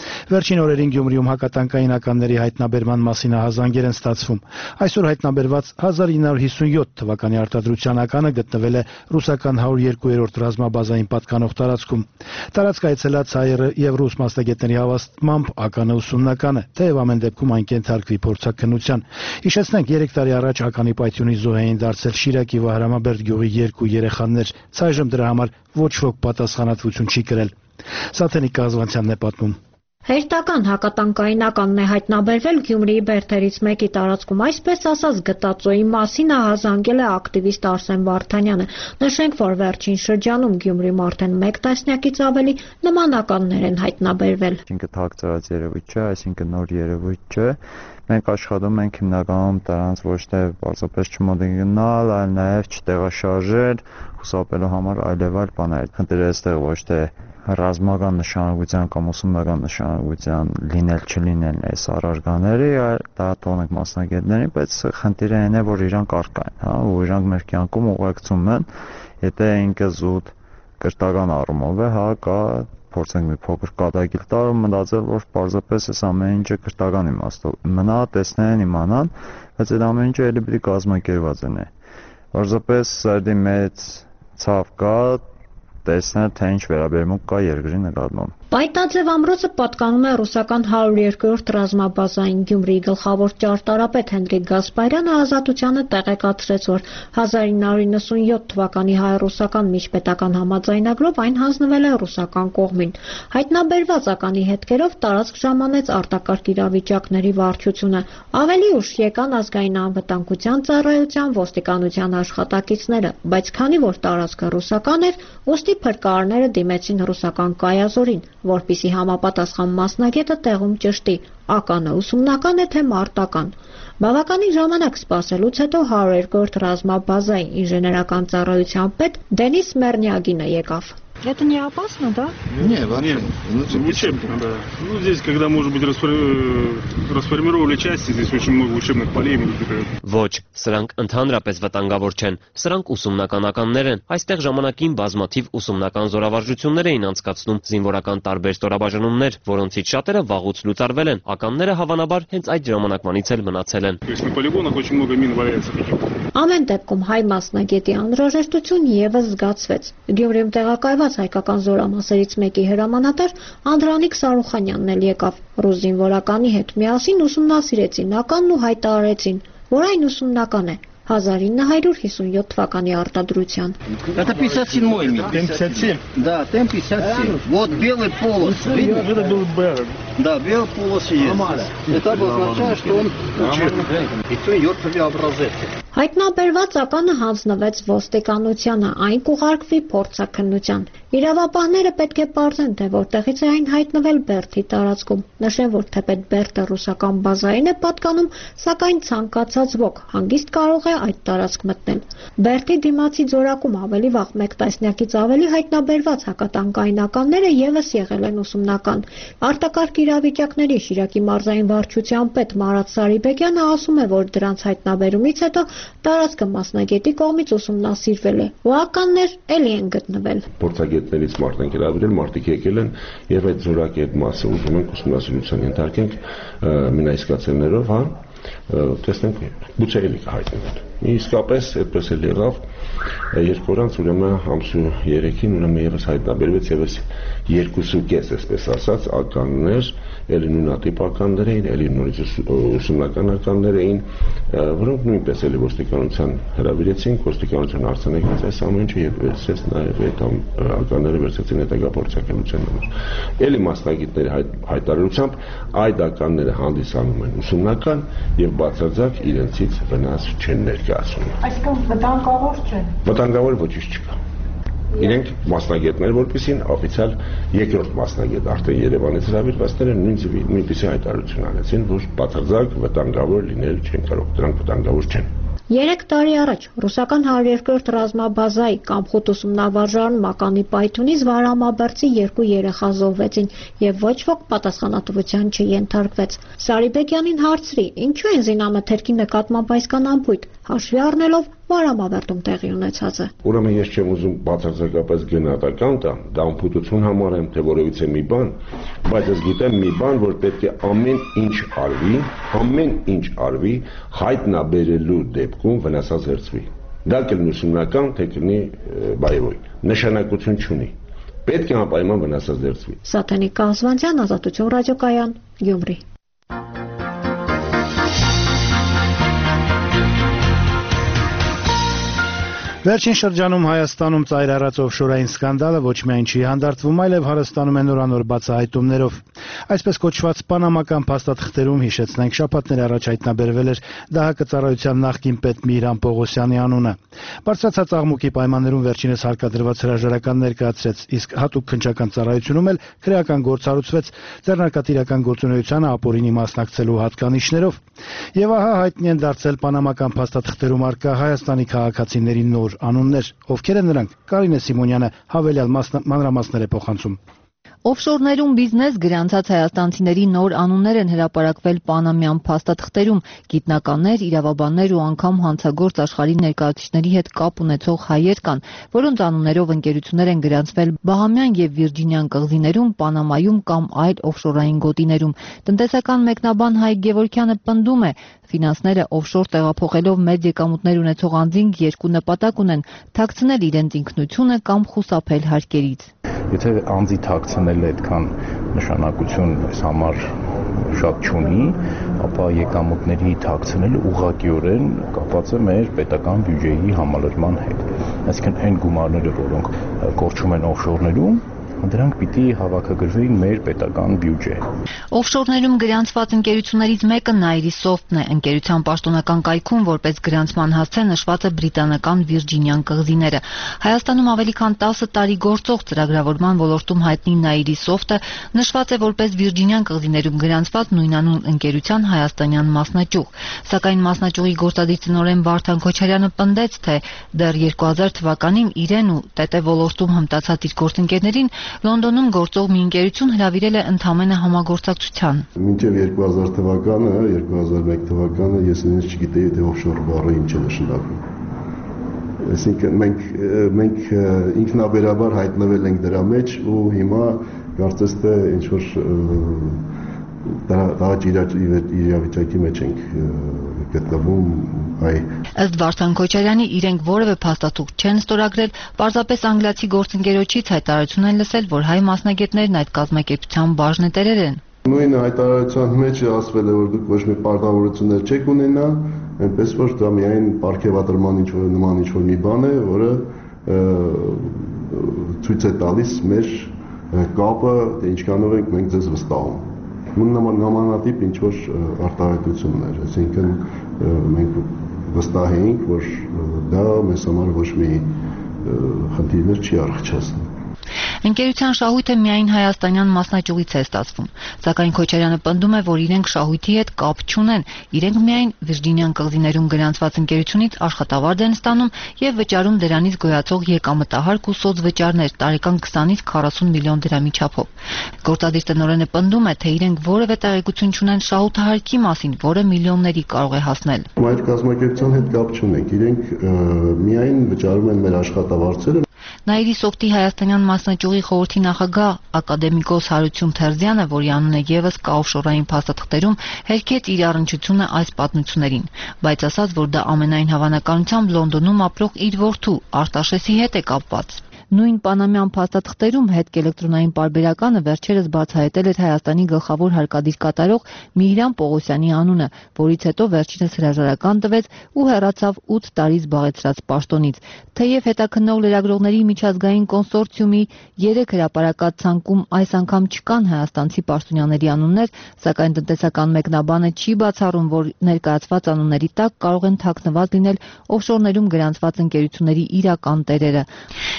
Վերջին օրերին Գյումրիում հակատանկային ականների հայտնաբերման մասին ահազանգեր են ստացվում։ Այսօր հայտնաբերված հազար ինը հարյուր հիսունյոթ թվականի արտադրության ականը գտնվել է ռուսական հարյուր երկու-րդ ռազմաբազային պատկանող տարածքում։ Տարածք այցելած հայերը եւ ռուս մասնագետների հավաստմամբ ականը ուսումնական է, թեև ամեն դեպքում այն կենթարկվի փորձաքննության։ Հիշեցնենք, երեք տարի առաջ ականի պայթյունի զոհ էին դարձել Շիրակի Վահրամաբերդ գյուղի երկու երեխաներ։ Ցայժմ դրա համար ոչ ոք պատասխանատվություն չի կրել։ Սաթենիկ Կազվանցյանն է պատմում։ Հերթական հակատանկային ականն է հայտնաբերվել Գյումրիի բերդերից մեկի տարածքում, այսպես ասած գտածոյի մասին ահազանգել է ակտիվիստ Արսեն Վարդանյանը։ Նշենք, որ վերջին շրջանում Գյումրիում արդեն մեկ տասնյակից ավելի նման ականներ են հայտնաբերվել։ Այսինքն թաքցրած երևույթ չէ, այսինքն նոր երևույթ չէ։ Մենք աշխատում ենք հիմնականում դրանց ոչ թե պարզապես չմոդելնալ, այլ նաև չտեղաշարժել, խուսափելու համար այլև այլ բաներ։ Խնդիրը այստեղ ոչ թե ռազմական նշանակության կամ ուսումնական նշանակության լինել չլինել այս առարկաների, այլ դա տոնենք մասնագետներին, բայց խնդիրը այն է, որ իրանք առկա են, հա, ու իրանք մեր կյանքում ուղեկցում են, եթե ինքը զուտ կրթական առումով է, հա, կա փորձենք մի փոքր կատակիլ տալ ու մտածել, որ պարզապես այս ամեն ինչը կրթական իմաստով մնա, տեսնեն, իմանան, բայց այդ ամեն ինչը էլի պիտի կազմակերպված լինի։ Պարզապես սարդի մեծ ցավ կա տեսնել, թե ինչ վերաբերմունք կա երկրի նկատմամբ։ Պայտաձև ամրոցը պատկանում է ռուսական հարյուր երկրորդ ռազմաբազային Գյումրիի գլխավոր ճարտարապետ Հենրիկ Գասպարյանը Ազատությանը տեղեկացրեց, որ հազար ինը հարյուր իննսունյոթ թվականի հայ-ռուսական միջպետական համաձայնագրով այն հանձնվել է ռուսական կողմին։ Հայտնաբերված ականի հետքերով տարածք ժամանեց արտակարգ իրավիճակների վարչությունը։ Ավելի ուշ եկան ազգային անվտանգության ծառայության, ոստիկանության աշխատակիցները, բայց քանի որ տարածքը ռուսական էր, ուստի փրկարարները դիմեցին ռուսական կայազորին, որպիսի համապատասխան մասնագետը տեղում ճշտի ականը ուսումնական է թե մարտական։ Բավականին ժամանակ սպասելուց հետո հարյուր երկրորդ ռազմաբազային ինժեներական ծառայության պետ Դենիս Մեռնյագինը եկավ։ Это не опасно, да? Не, вообще. Ну, учебно, да. Ну, здесь, когда, может быть, расформировали части, здесь очень много учебных полей. Ոչ, սրանք ընդհանրապես վտանգավոր չեն։ Սրանք ուսումնական ականներ են։ Այստեղ ժամանակին բազմաթիվ ուսումնական զորավարժություններ էին անցկացնում, զինվորական տարբեր ստորաբաժանումներ, որոնցից շատերը վաղուց լուծարվել են։ Ականները հավանաբար հենց այդ ժամանակվանից էլ մնացել են։ То есть на полигонах очень много мин валяется. Ամեն դեպքում հայ մասնագետի անհրաժեշտություն եւս զգացվեց։ Գյումրիում տեղակայված հայկական զորամասերից մեկի հրամանատար Անդրանիկ Սարուխանյանն էլ եկավ։ Ռուս զինվորականի հետ միասին ուսումնասիրեցին ականն ու հայտարարեցին, որ այն ուսումնական է հազար ինը հարյուր հիսունյոթ թվականի արտադրության։ Это пятьдесят седьмой миг. Т пятьдесят семь? Да, Т пятьдесят семь. Вот белый полос. Это был Б. Да, белый полос есть. Это обозначает, что он учебный. И то ёртовый образец. Հայտնաբերված ականը հանձնվեց ոստիկանությանը, այն կուղարկվի փորձաքննության։ Իրավապահները պետք է պարզեն, թե որտեղից է այն հայտնվել Բերդի տարածքում։ Նշեն, որ թեպետ Բերդը ռուսական բազային է պատկանում, սակայն ցանկացած ոք հանգիստ կարող է այդ տարածք մտնել։ Բերդի դիմացի ձորակում ավելի վաղ մեկ տասնյակից ավելի հայտնաբերված հակատանկային ականները եւս եղել են ուսումնական։ Արտակարգ իրավիճակների Շիրակի մարզային վարչության պետ Մարատ Սարիբեկյանը ասում է, որ դրանց հայտնաբերումից հետո տարածքը մասնագետի կողմից ուսումնասիրվել է, ու ականներ էլի են գտնվել։ Փորձագետներից մարդ են գրավել, մարդիկ եկել են եւ այդ զորակի այդ մասը ուզում ենք ուսումնասիրության ենթարկենք մինայսկացիաներով, հա, տեսնենք գուցե էլի կհայտնվեն։ Իսկապես այդպես էլ եղավ, երկու օր անց ուրեմն ամսու երեքին ուրեմն եւս հայտնաբերվեց եւս երկուսու կես, այսպես ասած, ականներ, էլի նույնատիպ ականներ էին, էլի նորից ուսումնական ականներ էին, որոնք նույնպես էլի ոստիկանության հրավիրեցին, ոստիկանության արձանագրեց այս ամեն ինչը եւ վերցրեց նաեւ այդ ականները վերցրեցին հետագա փորձաքննության համար։ Էլի մասնագետների հայտարարությամբ այդ ականները հանդիսանում են ուսումնական եւ բացարձակ իրենցից վնաս չեն ներկայացնում։ Այսինքն վտանգավոր չէ։ Վտանգավոր ոչինչ չկա։ Իրենք մասնագետներ, որպեսին օֆիցիալ երկրորդ մասնագետ արդեն Երևանից հրավիրվածները նույնպիսի հայտարարություն անեցին, որ բացարձակ վտանգավոր լինել չեն կարող, դրանք վտանգավոր չեն։ Երեք տարի առաջ ռուսական հարյուր երկրորդ ռազմաբազայի Կամխոտ ուսումնավարժարանում ականի պայթյունից Վարամաբերդի երկու երեխա զոհվեցին եւ ոչ ոք պատասխանատվության չենթարկվեց։ Սարիբեկյանին հարցրի, ինչու են զինամթերքի նկատմամբ այսքան անփույթ, հաշվի առնելով, Մարամավերտում տեղի ունեցածը։ Ուրեմն ես չեմ ուզում բացարձակապես գնահատական տամ, դա անփութություն համարեմ, թե որևիցե մի բան, բայց ես գիտեմ մի բան, որ պետք է ամեն ինչ արվի, ամեն ինչ արվի հայտնաբերելու դեպքում վնասազերծվի։ Դա կլինի ուսումնական, թե կլինի բայոյ, նշանակություն չունի։ Պետք է անպայման վնասազերծվի։ Սաթենիկ Կազվանցյան, Ազատություն ռադիոկայան, Գյումրի։ Վերջին շրջանում Հայաստանում ծայր առած օֆշորային սկանդալը ոչ միայն չի հանդարտվում, այլև հարստանում է նորանոր բացահայտումներով։ Այսպես կոչված պանամական փաստաթղթերում, հիշեցնենք, շաբաթներ առաջ հայտնաբերվել էր ԴՀԿ ծառայության նախկին պետ Միհրան Պողոսյանի անունը։ Բարձրացած աղմուկի պայմաններում վերջինս հարկադրված հրաժարական ներկայացրեց, իսկ հատուկ քննչական ծառայությունում էլ քրեական գործ հարուցվեց ձեռնարկատիրական գործունեությանը ապօրինի մասնակցելու հատկանիշներով։ Եվ ահա հայտնի են դարձել պանամական փաստաթղթերում առկա Հայաստանի քաղաքացիների նոր անուններ, ովքեր են նրանք։ Կարինե Սիմոնյանը հավելյալ մանրամասներ է փոխանցում։ Օֆշորներում բիզնես գրանցած հայաստանցիների նոր անուններ են հրապարակվել պանամյան փաստաթղթերում։ Գիտնականներ, իրավաբաններ ու անգամ հանցագործ աշխարհի ներկայացուցիչների հետ կապ ունեցող հայեր կան, որոնց անուններով ընկերություններ են գրանցվել Բահամյան եւ Վիրջինյան կղզիներում, Պանամայում կամ այլ օֆշորային գոտիներում։ Տնտեսական մեկնաբան Հայկ Գևորգյանը պնդում է, ֆինանսները օֆշոր տեղափոխելով մեծ եկամուտներ ունեցող անձինք երկու նպատակ ունեն՝ թաքցնել իրենց ինքնությունը կամ խուսափել հարկերից։ Եթե անձի թաքցնելը այդքան նշանակություն այս համար շատ չունի, ապա եկամուտների թաքցնելը ուղղակիորեն կապված է մեր պետական բյուջեի համալրման հետ։ Այսինքն այն գումարները, որոնք կորչում են օֆշորներում, դրանք պիտի հավաքագրվեին մեր պետական բյուջե։ Օֆշորներում գրանցված ընկերություններից մեկը Nairi-Soft-ն է։ Ընկերության պաշտոնական կայքում որպես գրանցման հասցե նշված է բրիտանական Վիրջինյան կղզիները։ Հայաստանում ավելի քան տասը տարի գործող ծրագրավորման ոլորտում հայտնի Nairi-Soft-ը նշված է որպես Վիրջինյան կղզիներում գրանցված նույնանուն ընկերության հայաստանյան մասնաճյուղ։ Սակայն մասնաճյուղի գործադիր տնօրեն Վարդան Քոչարյանը պնդեց, թե դեռ երկու հազար թվականին իրեն ու ՏՏ ոլորտում հմտացած իր գործընկերներին Լոնդոնում գործող մի ընկերություն հրավիրել է ընդամենը համագործակցության։ Մինչև երկու հազար թվականը, երկու հազար մեկ թվականը ես ինձ չգիտեի թե օֆշոր բառը ինչ է նշանակում։ Այսինքն մենք մենք ինքնաբերաբար հայտնվել ենք դրա մեջ ու հիմա կարծես թե ինչ որ դահաճ իրավիճակի մեջ ենք գտնվում այ։ Ըստ Վարդան Քոչարյանի իրենք որևէ փաստաթուղթ չեն ստորագրել, պարզապես անգլիացի գործընկերոջից հայտարարություն են լսել, որ հայ մասնագետներն այդ կազմակերպության բաժնետերեր են։ Նույն հայտարարության մեջ ասվել է, որ դուք ոչ մի պարտավորություններ չեք ունենա, այնպես որ դա միայն պարգևատրման ինչ-որ նման ինչ-որ մի բան է, որը ցույց է տալիս մեր կապը, թե ինչքանով ենք մենք ձեզ վստահում։ Նմանատիպ ինչ-որ արտահայտություններ, այսինքն մենք վստահ էինք, որ դա մեզ համար ոչ մի խնդիրներ չի առողջացնում։ Ընկերության շահույթը միայն հայաստանյան մասնաճյուղից է ստացվում, սակայն Քոչարյանը պնդում է, որ իրենք շահույթի հետ կապ չունեն, իրենք միայն Վիրջինյան կղզիներում գրանցված ընկերությունից աշխատավարձ են ստանում եւ վճարում դրանից գոյացող եկամտահարկ ու սոցվճարներ տարեկան քսանից քառասուն միլիոն դրամի չափով։ Գործադիր տնօրենը պնդում է, թե իրենք որևէ տեղեկություն չունեն շահութահարկի մասին, որը միլիոնների կարող է հասնել։ Այդ կազմակերպության հետ կապ չունենք, իրենք միայն վճարում են մեր աշխատավարձերը։ Nairi-Soft-ի հայաստանյան մասնաճյուղի խորհրդի նախագահ ակադեմիկոս Հարություն Թերզյանը, որի անունը եւս կա օֆշորային փաստաթղթերում, հերքեց իր առնչությունը այս պատմություններին, բայց ասաց, որ դա ամենայն հավանականությամբ Լոնդոնում ապրող իր որդու Արտաշեսի հետ է կապված։ Նույն պանամյան փաստաթղթերում հետք էլեկտրոնային պարբերականը վերջերս բացահայտել էր Հայաստանի գլխավոր հարկադիր կատարող Միհրան Պողոսյանի անունը, որից հետո վերջինս հրաժարական տվեց ու հեռացավ ութ տարի զբաղեցրած պաշտոնից։ Թեև հետաքննող լրագրողների միջազգային կոնսորցիումի երեք հրապարակած ցանկում այս անգամ չկան հայաստանցի պաշտոնյաների անուններ, սակայն տնտեսական մեկնաբանը չի բացառում, որ ներկայացված անունների տակ կարող են թաքնված լինել օֆշորներում գրանցված ընկերությունների իրական տերերը։ Հետո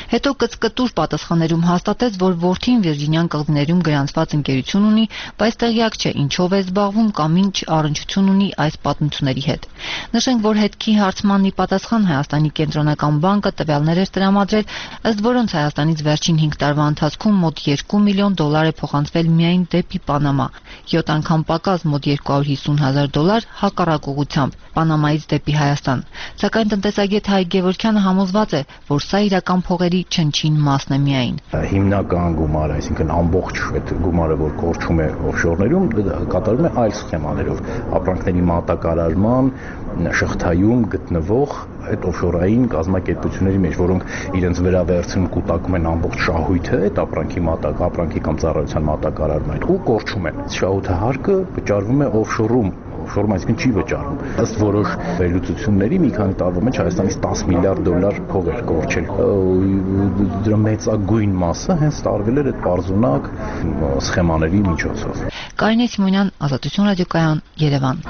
կծկտուր պատասխաններում հաստատեց, որ որդին Վիրջինյան կղզիներում գրանցված ընկերություն ունի, բայց տեղյակ չէ ինչով է զբաղվում կամ ինչ առնչություն ունի այս պատմությունների հետ։ Նշենք, որ հետքի հարցմանն ի պատասխան Հայաստանի կենտրոնական բանկը տվյալներ էր տրամադրել, ըստ որոնց Հայաստանից վերջին հինգ տարվա ընթացքում մոտ երկու միլիոն դոլար է փոխանցվել միայն դեպի Պանամա, յոթ անգամ պակաս մոտ երկու հարյուր հիսուն հազար դոլար հակառակ ուղղությամբ Պանամայից դեպի Հայաստան։ Սակայն տնտեսագետ Հայկ Գևորգյանը համոզված է, որ սա իրական փողերի չնչին մասն է միայն։ Հիմնական գումարը, այսինքն ամբողջ այդ գումարը, որ կորչում է օֆշորներում, կատարվում է այլ սխեմաներով, ապրանքների մատակարարման շղթայում գտնվող այդ օֆշորային կազմակերպությունների մեջ, որոնք իրենց վրա վերցնում կուտակում են ամբողջ շահույթը, այդ ապրանքի մատակ, ապրանքի կամ ծառայության մատակարարման ու կորչում են։ Շահույթը հարկը վճարվում է օֆշորում, օֆշորում այսինքն չի վճարվում։ Ըստ որոշ վերլուծությունների մի քանի տարվա մեջ Հայաստանից դես միլիարդ դոլար փող էր կորչել։ Դրա մեծագույն մասը հենց տարվել էր այդ պարզունակ սխեմաների միջոցով։ Կարինե Սիմոնյան, Ազատություն ռադիոկայան, Երևան։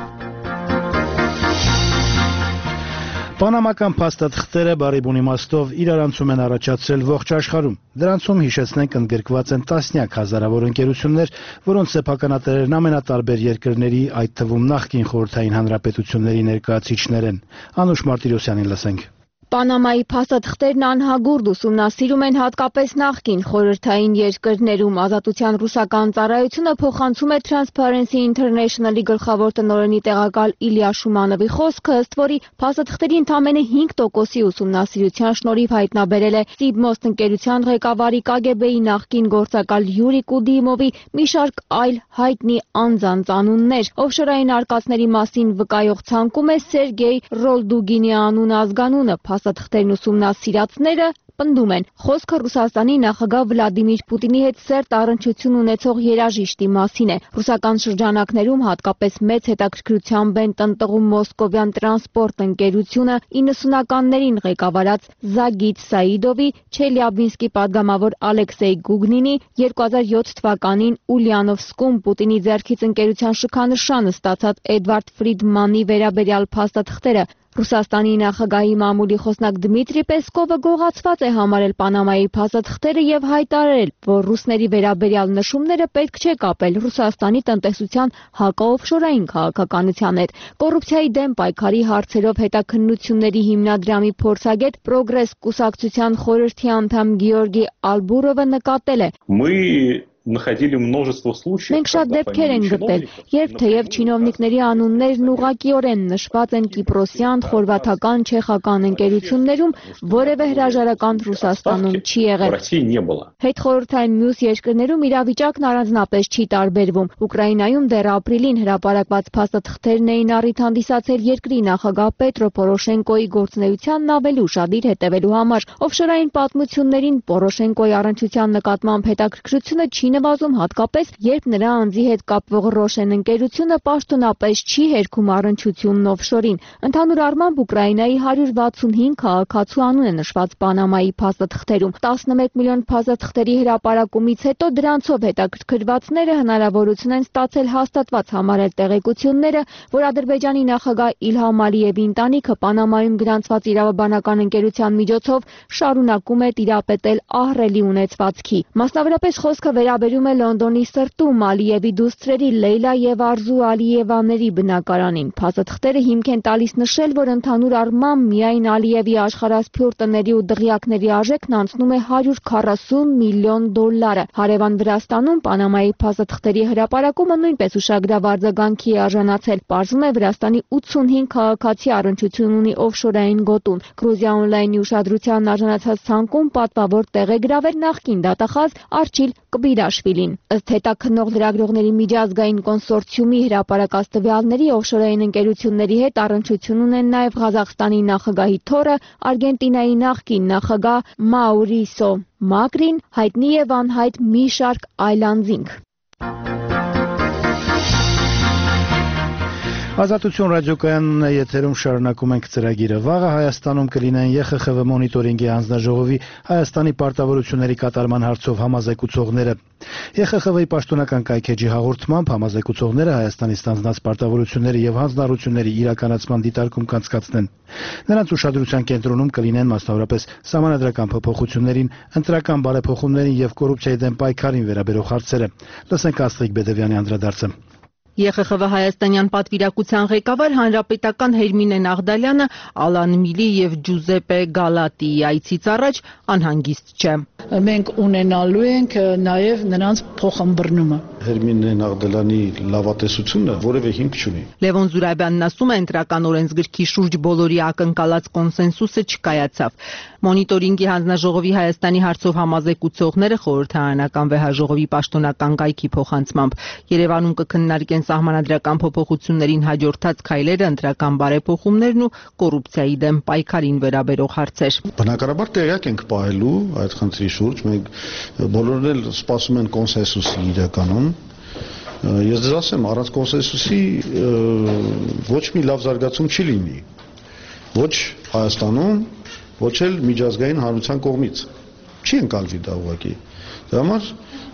Պանամական փաստաթղթերը բարի բուն իմաստով իրարանցում են առաջացրել ողջ աշխարհում։ Դրանցում հիշեցնենք ընդգրկված են տասնյակ հազարավոր ընկերություններ, որոնց սեփականատերերն ամենատարբեր երկրների, այդ թվում նախկին խորհրդային հանրապետությունների ներկայացուցիչներ են։ Անուշ Մարտիրոսյանին լսենք։ Պանամայի փաստաթղթերն անհագուրդ ուսումնասիրում են հատկապես նախկին խորհրդային երկրներում։ Ազատության ռուսական ծառայությունը փոխանցում է Transparency International-ի գլխավոր տնօրենի տեղակալ Իլյա Շումանովի խոսքը, ըստ որի փաստաթղթերի ընդամենը հինգ տոկոսի ուսումնասիրության շնորհիվ հայտնաբերել է Սիբմոստ ընկերության ղեկավարի Կ Գ B-ի նախկին գործակալ Յուրի Կուդիմովի մի շարք այլ հայտնի անձանց անուններ։ Օֆշորային արկածների մասին վկայող ցանկում է Սերգեյ Ռոլդուգինի անուն ազգանունը։ Փաստաթղթերն ուսումնասիրածները պնդում են, խոսքը Ռուսաստանի նախագահ Վլադիմիր Պուտինի հետ սերտ առնչություն ունեցող երաժիշտի մասին է։ Ռուսական շրջանակներում հատկապես մեծ հետաքրքրությամբ են տնտղում մոսկովյան տրանսպորտ ընկերությունը իննսունականներին ղեկավարած Զագիթ Սաիդովի, Չելյաբինսկի падգամավոր Ալեքսեյ Գուգնինի, երկու հազար յոթ թվականին Ուլյանովսկում Պուտինի ձեռքից ընկերության շքանշանը ստացած Էդվարդ Ֆրիդմանի վերաբերյալ փաստաթղթերը։ Ռուսաստանի նախագահի մամուլի խոսնակ Դմիտրի Պեսկովը գողացված է համարել Պանամայի փաստաթղթերը եւ հայտարարել, որ ռուսների վերաբերյալ նշումները պետք չէ կապել Ռուսաստանի տնտեսության հակաօֆշորային քաղաքականության հետ։ Կոռուպցիայի դեմ պայքարի հարցերով հետաքննությունների հիմնադրամի փորձագետ Պրոգրես կուսակցության խորհրդի անդամ Գեորգի Ալբուրովը նկատել է. находили множество случаев. Մենք շատ դեպքեր ենք գտել, երբ թեև չինովնիկների անուններն ուղղակիորեն նշված են կիպրոսյան, խորվաթական, չեխական ընկերություններում, որևէ հրաժարական Ռուսաստանում չի եղել։ Հետխորհրդային մյուս երկրներում իրավիճակն առանձնապես չի տարբերվում։ Ուկրաինայում դեռ ապրիլին հրապարակված փաստաթղթերն էին առիթ հանդիսացել երկրի նախագահ Պետրո Պորոշենկոյի գործունեությանն ավելի ուշադիր հետևելու համար։ Օֆշորային պատմություններին Պորոշենկոյի առնչության նկատմամբ հետաքրքրությունը չի նվազում, հատկապես երբ նրա անձի հետ կապվող Ռոշեն ընկերությունը պաշտոնապես չի հերքում առնչությունն օֆշորին։ Ընդհանուր առմամբ Ուկրաինայի հարյուր վաթսունհինգ քաղաքացու անուն է նշված Պանամայի փաստաթղթերում։ տասնմեկ միլիոն փաստաթղթերի հրապարակումից հետո դրանցով հետաքրքրվածները հնարավորություն են ստացել հաստատված համարել տեղեկությունները, որ Ադրբեջանի նախագահ Իլհամ Ալիևի ընտանիքը Պանամայում գրանցված իրավաբանական ընկերության միջոցով շարունակում է տիրապետել ահռելի ունեցվածքի։ Մասնավորապես խոսքը վերաբերում է Լոնդոնի սրտում Ալիևի դուստրերի Լեյլա եւ Արզու Ալիևաների բնակարանին։ Փաստաթղթերը հիմք են տալիս նշել, որ ընդհանուր առմամբ միայն Ալիևի աշխարհասփյուռ տների ու դղյակների արժեքն անցնում է հարյուր քառասուն միլիոն դոլարը։ Հարևան Վրաստանում Պանամայի փաստաթղթերի հրապարակումը նույնպես ուշագրավ արձագանքի է արժանացել։ Պարզվում է Վրաստանի ութսունհինգ քաղաքացի առնչություն ունի օֆշորային գոտուն։ Գրուզիա օնլայնի ուշադրության արժանացած ցանկում պատվավոր տեղ է գրավել նախկին դատախազ Արչիլ Կբիրաշվիլին։ Ըստ հետաքննող լրագրողների միջազգային կոնսորցիումի հրապարակած տվյալների օֆշորային ընկերությունների հետ առնչություն ունեն նաև Ղազախստանի նախագահի թոռը, Արգենտինայի նախկին նախագահ Մաուրիսո Մակրին, հայտնի եւ անհայտ մի շարք այլ անձինք։ Ազատություն ռադիոկայանն է եթերում, շարունակում ենք ծրագիրը։ Վաղը Հայաստանում կլինեն ԵԽԽՎ մոնիտորինգի հանձնաժողովի Հայաստանի պարտավորությունների կատարման հարցով համազեկուցողները։ ԵԽԽՎ-ի պաշտոնական կայքէջի հաղորդմամբ համազեկուցողները Հայաստանի ստանձնած պարտավորությունների եւ հանձնառությունների իրականացման դիտարկում կանցկացնեն։ Նրանց ուշադրության կենտրոնում կլինեն մասնավորապես սահմանադրական փոփոխություններին, ընտրական բարեփոխումներին եւ կոռուպցիայի դեմ պայքարին վերաբերող հարցերը։ Լսենք Աստղիկ Բեդևյանի անդրադարձը։ ԵԽԽՎ հայաստանյան պատվիրակության ղեկավար հանրապետական Հերմինե Նաղդալյանը Ալան Միլի եւ Ջուզեպե Գալատիի այցից առաջ անհանգիստ չէ։ Մենք ունենալու ենք նաեւ նրանց փոխըմբռնումը։ Հերմինե Նաղդալյանի լավատեսությունը որևէ հիմք չունի։ Լևոն Զուրաբյանն ասում է, ընտրական օրենսգրքի շուրջ բոլորի ակնկալած կոնսենսուսը չկայացավ։ Մոնիտորինգի հանձնաժողովի Հայաստանի հարցով համազեկուցողները խորհրդարանական վեհաժողովի պաշտոնական կայքի փոխանցմամբ Երևանում կքննարկեն սահմանադրական փոփոխություններին հաջորդած քայլերը, ընտրական բարեփոխումներն ու կոռուպցիայի դեմ պայքարին վերաբերող հարցեր։ Բնականաբար տեղյակ ենք պահելու այդ խնդրի շուրջ, մենք բոլորն էլ սպասում են կոնսենսուսի իրականում։ Ես ձեզ ասեմ, առանց կոնսենսուսի ոչ մի լավ զարգացում չի լինի։ Ոչ Հայաստանում, ոչ էլ միջազգային հանրության կողմից։ Չի ընկալվի դա ուղղակի։ Դրա համար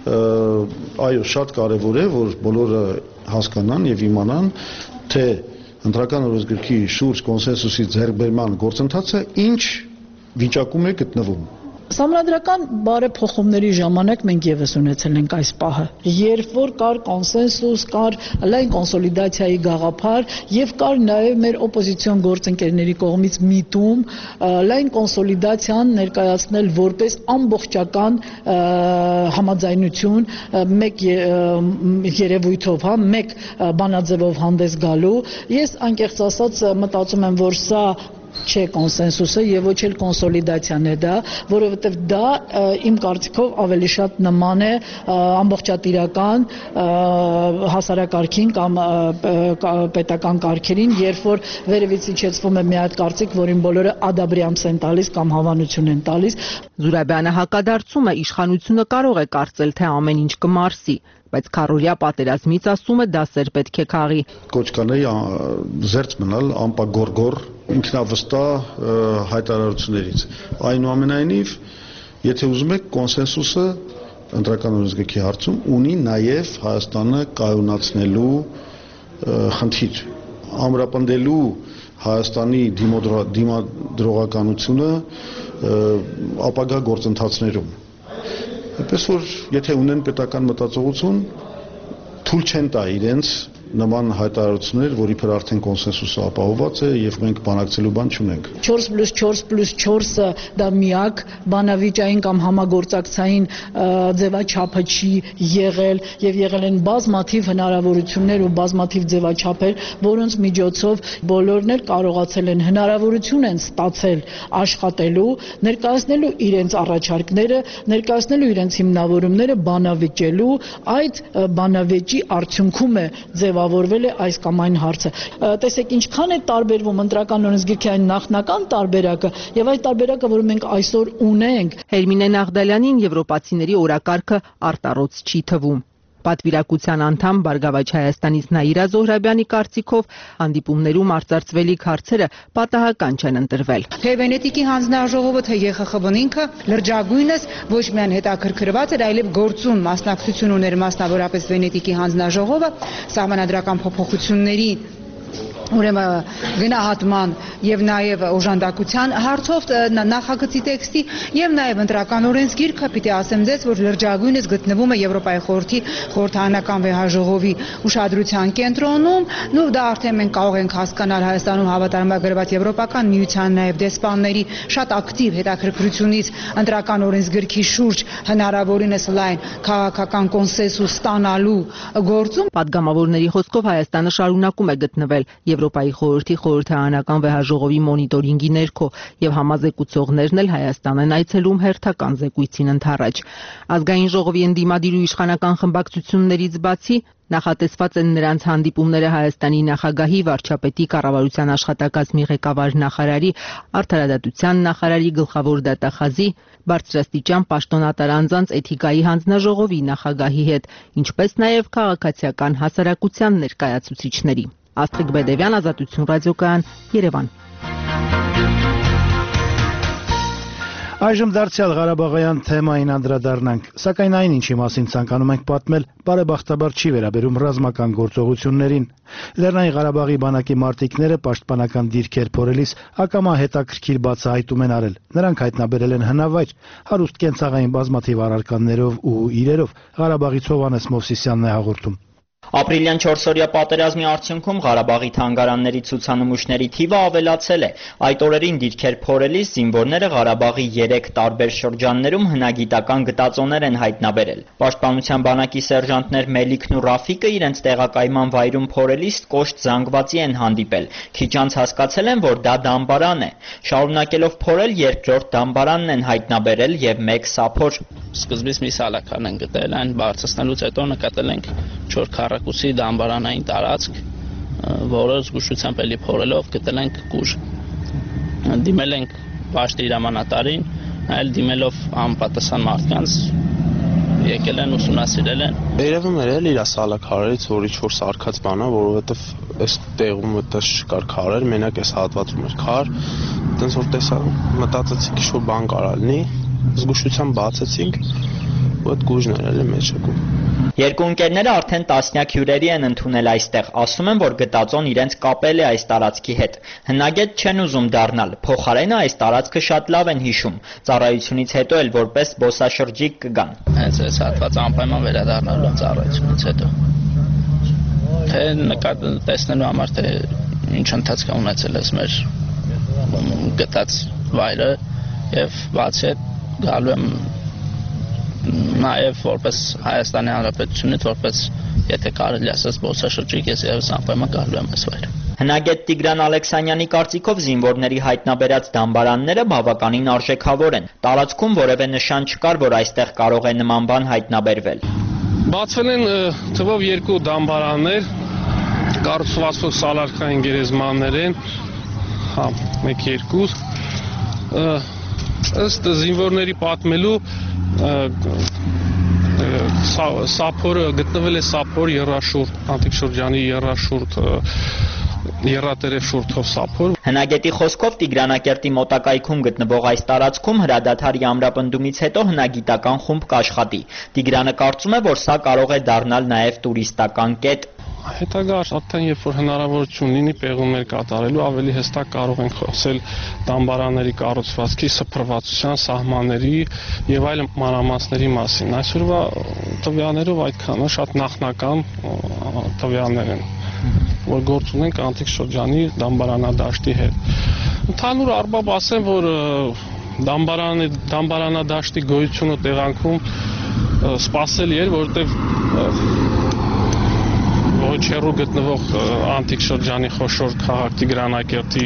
այո, շատ կարևոր է, որ բոլորը հասկանան եւ իմանան, թե ընտրական օրենսգրքի շուրջ կոնսենսուսի ձեռքբերման գործընթացը ինչ վիճակում է գտնվում։ Սահմանադրական բարեփոխումների ժամանակ մենք եւս ունեցել ենք այս պահը, երբ որ կար կոնսենսուս, կար լայն կոնսոլիդացիայի գաղափար եւ կար նաեւ մեր օպոզիցիոն գործընկերների կողմից միտում լայն կոնսոլիդացիան ներկայացնել որպես ամբողջական համաձայնություն մեկ երևույթով, հա, մեկ բանաձևով հանդես գալու։ Ես անկեղծ ասած մտածում եմ, որ սա չէ կոնսենսուսը եւ ոչ էլ կոնսոլիդացիան է դա, որովհետեւ դա իմ կարծիքով ավելի շատ նման է ամբողջատիրական հասարակարգին կամ պետական կարգերին, երբ որ վերևից իջեցվում է մի հատ կարծիք, որին բոլորը ադաբրիամս են տալիս կամ հավանություն են տալիս։ Զուրաբյանը հակադարձում է, իշխանությունը կարող է կարծել, թե ամեն ինչ կմարսի, բայց քառօրյա պատերազմից ասում է դասեր պետք է քաղի։ Կոչ կանեի զերծ մնալ անպագորգոր ինքնավստահ հայտարարություններից։ Այնուամենայնիվ, եթե ուզում եք կոնսենսուսը ընտրական օրենսգրքի հարցում ունի նաև Հայաստանը կայունացնելու խնդիր, ամրապնդելու Հայաստանի դիմադրողականությունը ապագա գործընթացներում։ Այնպես որ եթե ունեն պետական մտածողություն, թույլ չեն տա իրենց նման հայտարարություններ, որի վրա արդեն կոնսենսուսը ապահովված է եւ մենք բանակցելու բան չունենք։ չորս պլյուս չորս պլյուս չորսը դա միակ բանավիճային կամ համագործակցային ձևաչափը չի եղել եւ եղել են բազմաթիվ հնարավորություններ ու բազմաթիվ ձևաչափեր, որոնց միջոցով բոլորն էլ կարողացել են հնարավորություն են ստացել աշխատելու, ներկայացնելու իրենց առաջարկները, ներկայացնելու իրենց հիմնավորումները բանավիճելու, այդ բանավեճի արդյունքում է ձև որվել է այս կամ այն հարցը։ Տեսեք ինչքան է տարբերվում ընտրական օրենսգրքի այն նախնական տարբերակը եւ այդ տարբերակը, որը մենք այսօր ունենք։ Հերմինե Նաղդալյանին եվրոպացիների օրակարգը արտառոց չի թվում։ Պատվիրակության անդամ Բարգավաճ Հայաստանից Նաիրա Զոհրաբյանի կարծիքով հանդիպումներում արծարծվելիք հարցերը պատահական չեն ընտրվել։ Թե Վենետիկի հանձնաժողովը, թե ԵԽԽՎ-ն ինքը լրջագույնս ոչ միայն հետաքրքրված էր, այլև գործուն մասնակցություն ուներ, մասնավորապես Վենետիկի հանձնաժողովը սահմանադրական փոփոխությունների ուրեմն գնահատման եւ նաեւ օժանդակության հարցով նախագծի տեքստի եւ նաեւ ընտրական օրենսգիրքը պիտի ասեմ ձեզ, որ լրջագույնս գտնվում է Եվրոպայի խորհրդի խորհրդարանական վեհաժողովի ուշադրության կենտրոնում, ու դա արդեն մենք կարող ենք հասկանալ Հայաստանում հավատարմագրված Եվրոպական միության նաեւ դեսպանների շատ ակտիվ հետաքրքրությունից ընտրական օրենսգրքի շուրջ հնարավորինս լայն քաղաքական կոնսենսուս ստանալու գործում։ Պատգամավորների խոսքով Հայաստանը շարունակում է գտնվել Եվրոպայի խորհրդի խորհրդարանական վեհաժողովի մոնիտորինգի ներքո եւ համազեկուցողներն էլ Հայաստան են այցելում հերթական զեկույցին ընդառաջ։ Ազգային ժողովի ընդդիմադիր ու իշխանական խմբակցություններից բացի նախատեսված են նրանց հանդիպումները Հայաստանի նախագահի, վարչապետի, կառավարության աշխատակազմի ղեկավար նախարարի, արդարադատության նախարարի, գլխավոր դատախազի, բարձրաստիճան պաշտոնատար անձանց էթիկայի հանձնաժողովի նախագահի հետ, ինչպես նաև քաղաքացիական հասարակության ներկայացուցիչների։ Աստղիկ Բեդևյան, Ազատություն ռադիոկայան, Երևան։ Այժմ դարձյալ Ղարաբաղյան թեմային անդրադառնանք, սակայն այն ինչի մասին ցանկանում ենք պատմել, բարեբախտաբար չի վերաբերում ռազմական գործողություններին։ Լեռնային Ղարաբաղի բանակի մարտիկները պաշտպանական դիրքեր փորելիս ակամա հետաքրքիր բացահայտում են արել։ Նրանք հայտնաբերել են հնավայր, հարուստ կենցաղային բազմաթիվ առարկաներով ու իրերով։ Ղարաբաղից Հովհաննես Մովսիսյանն է հաղորդում։ Ապրիլյան չորսօրյա պատերազմի արդյունքում Ղարաբաղի թանգարանների ցուցանմուշների թիվը ավելացել է։ Այդ օրերին դիրքեր փորելիս զինվորները Ղարաբաղի երեք տարբեր շրջաններում հնագիտական գտածոներ են հայտնաբերել։ Պաշտպանության բանակի սերժանտներ Մելիքն ու Ռաֆիկը իրենց տեղակայման վայրում փորելիս կոշտ զանգվածի են հանդիպել։ Քիչ անց հասկացել են, որ դա դամբարան է։ Շարունակելով փորել, երկրորդ դամբարանն են հայտնաբերել եւ մեկ սափոր։ Սկզբից մի սալական են գտել, այն բարձրացնելուց հետո նկատել ենք չորս քառակուսի դամբարանային տարածք, որը զգուշությամբ էլի փորելով գտել ենք կուժ։ Դիմել ենք պաշտի հրամանատարին, այլ դիմելով անպատասխան մարդկանց եկել են ուսումնասիրել են։ Երևում էր էլ իր սալաքարերից, որ ինչ-որ սարքած բան է, որովհետև այս տեղում այդպես չկար քարեր, մենակ այս հատվածում էր քար, այդպես որ տեսա, մտածեցինք ինչ-որ բան կարա լինի, զգուշությամբ բացեցինք, ու այդ գուժն էր էլի մեջակում։ Երկու ընկերները արդեն տասնյակ հյուրերի են ընդունել այստեղ, ասում են, որ գտածոն իրենց կապել է այս տարածքի հետ։ Հնագետ չեն ուզում դառնալ, փոխարենը այս տարածքը շատ լավ են հիշում, ծառայությունից հետո էլ որպես զբոսաշրջիկ կգան։ Հենց այս հատվածը անպայման վերադառնալու ծառայությունից հետո։ Թե նկատ տեսնելու համար, թե ինչ ընթացք է ունեցել ես մեր գտած վայրը եւ բացի այդ գալու եմ նաև որպես Հայաստանի Հանրապետությունից, որպես եթե կարելի ասած զբոսաշրջիկ, ես եւս անպայման գալու եմ այս վայր։ Հնագետ Տիգրան Ալեքսանյանի կարծիքով զինվորների հայտնաբերած դամբարանները բավականին արժեքավոր են։ Տարածքում որևէ նշան չկար, որ այստեղ կարող է նման բան հայտնաբերվել։ Բացվել են թվով երկու դամբարաններ, կառուցվածքով սալարկային գերեզմաններ են, հա, մեկ երկու։ Ըստ զինվորների պատմելու սափորը գտնվել է սափոր երաշուրդ, անտիկ շրջանի երաշուրդ, եռատերև շուրթով սափոր։ Հնագետի խոսքով Տիգրանակերտի մոտակայքում գտնվող այս տարածքում հրադադարի ամրապնդումից հետո հնագիտական խումբ կաշխատի։ Տիգրանը կարծում է, որ սա կարող է դառնալ նաև տուրիստական կետ։ Հետագա արդեն երբ որ հնարավորություն լինի պեղումներ կատարելու, ավելի հստակ կարող ենք խոսել դամբարանների կառուցվածքի, սփռվածության, սահմանների եւ այլ մանրամասների մասին։ Այսօրվա տվյալներով այդքանը շատ նախնական տվյալներ են, որ գործ ունենք անտիկ շրջանի դամբարանադաշտի հետ։ Ընդհանուր առմամբ ասեմ, որ դամբարանի դամբարանադաշտի գոյությունը տեղանքում սպասելի էր, որովհետեւ ոչ հեռու գտնվող անտիկ շրջանի խոշոր քաղաք Տիգրանակերտի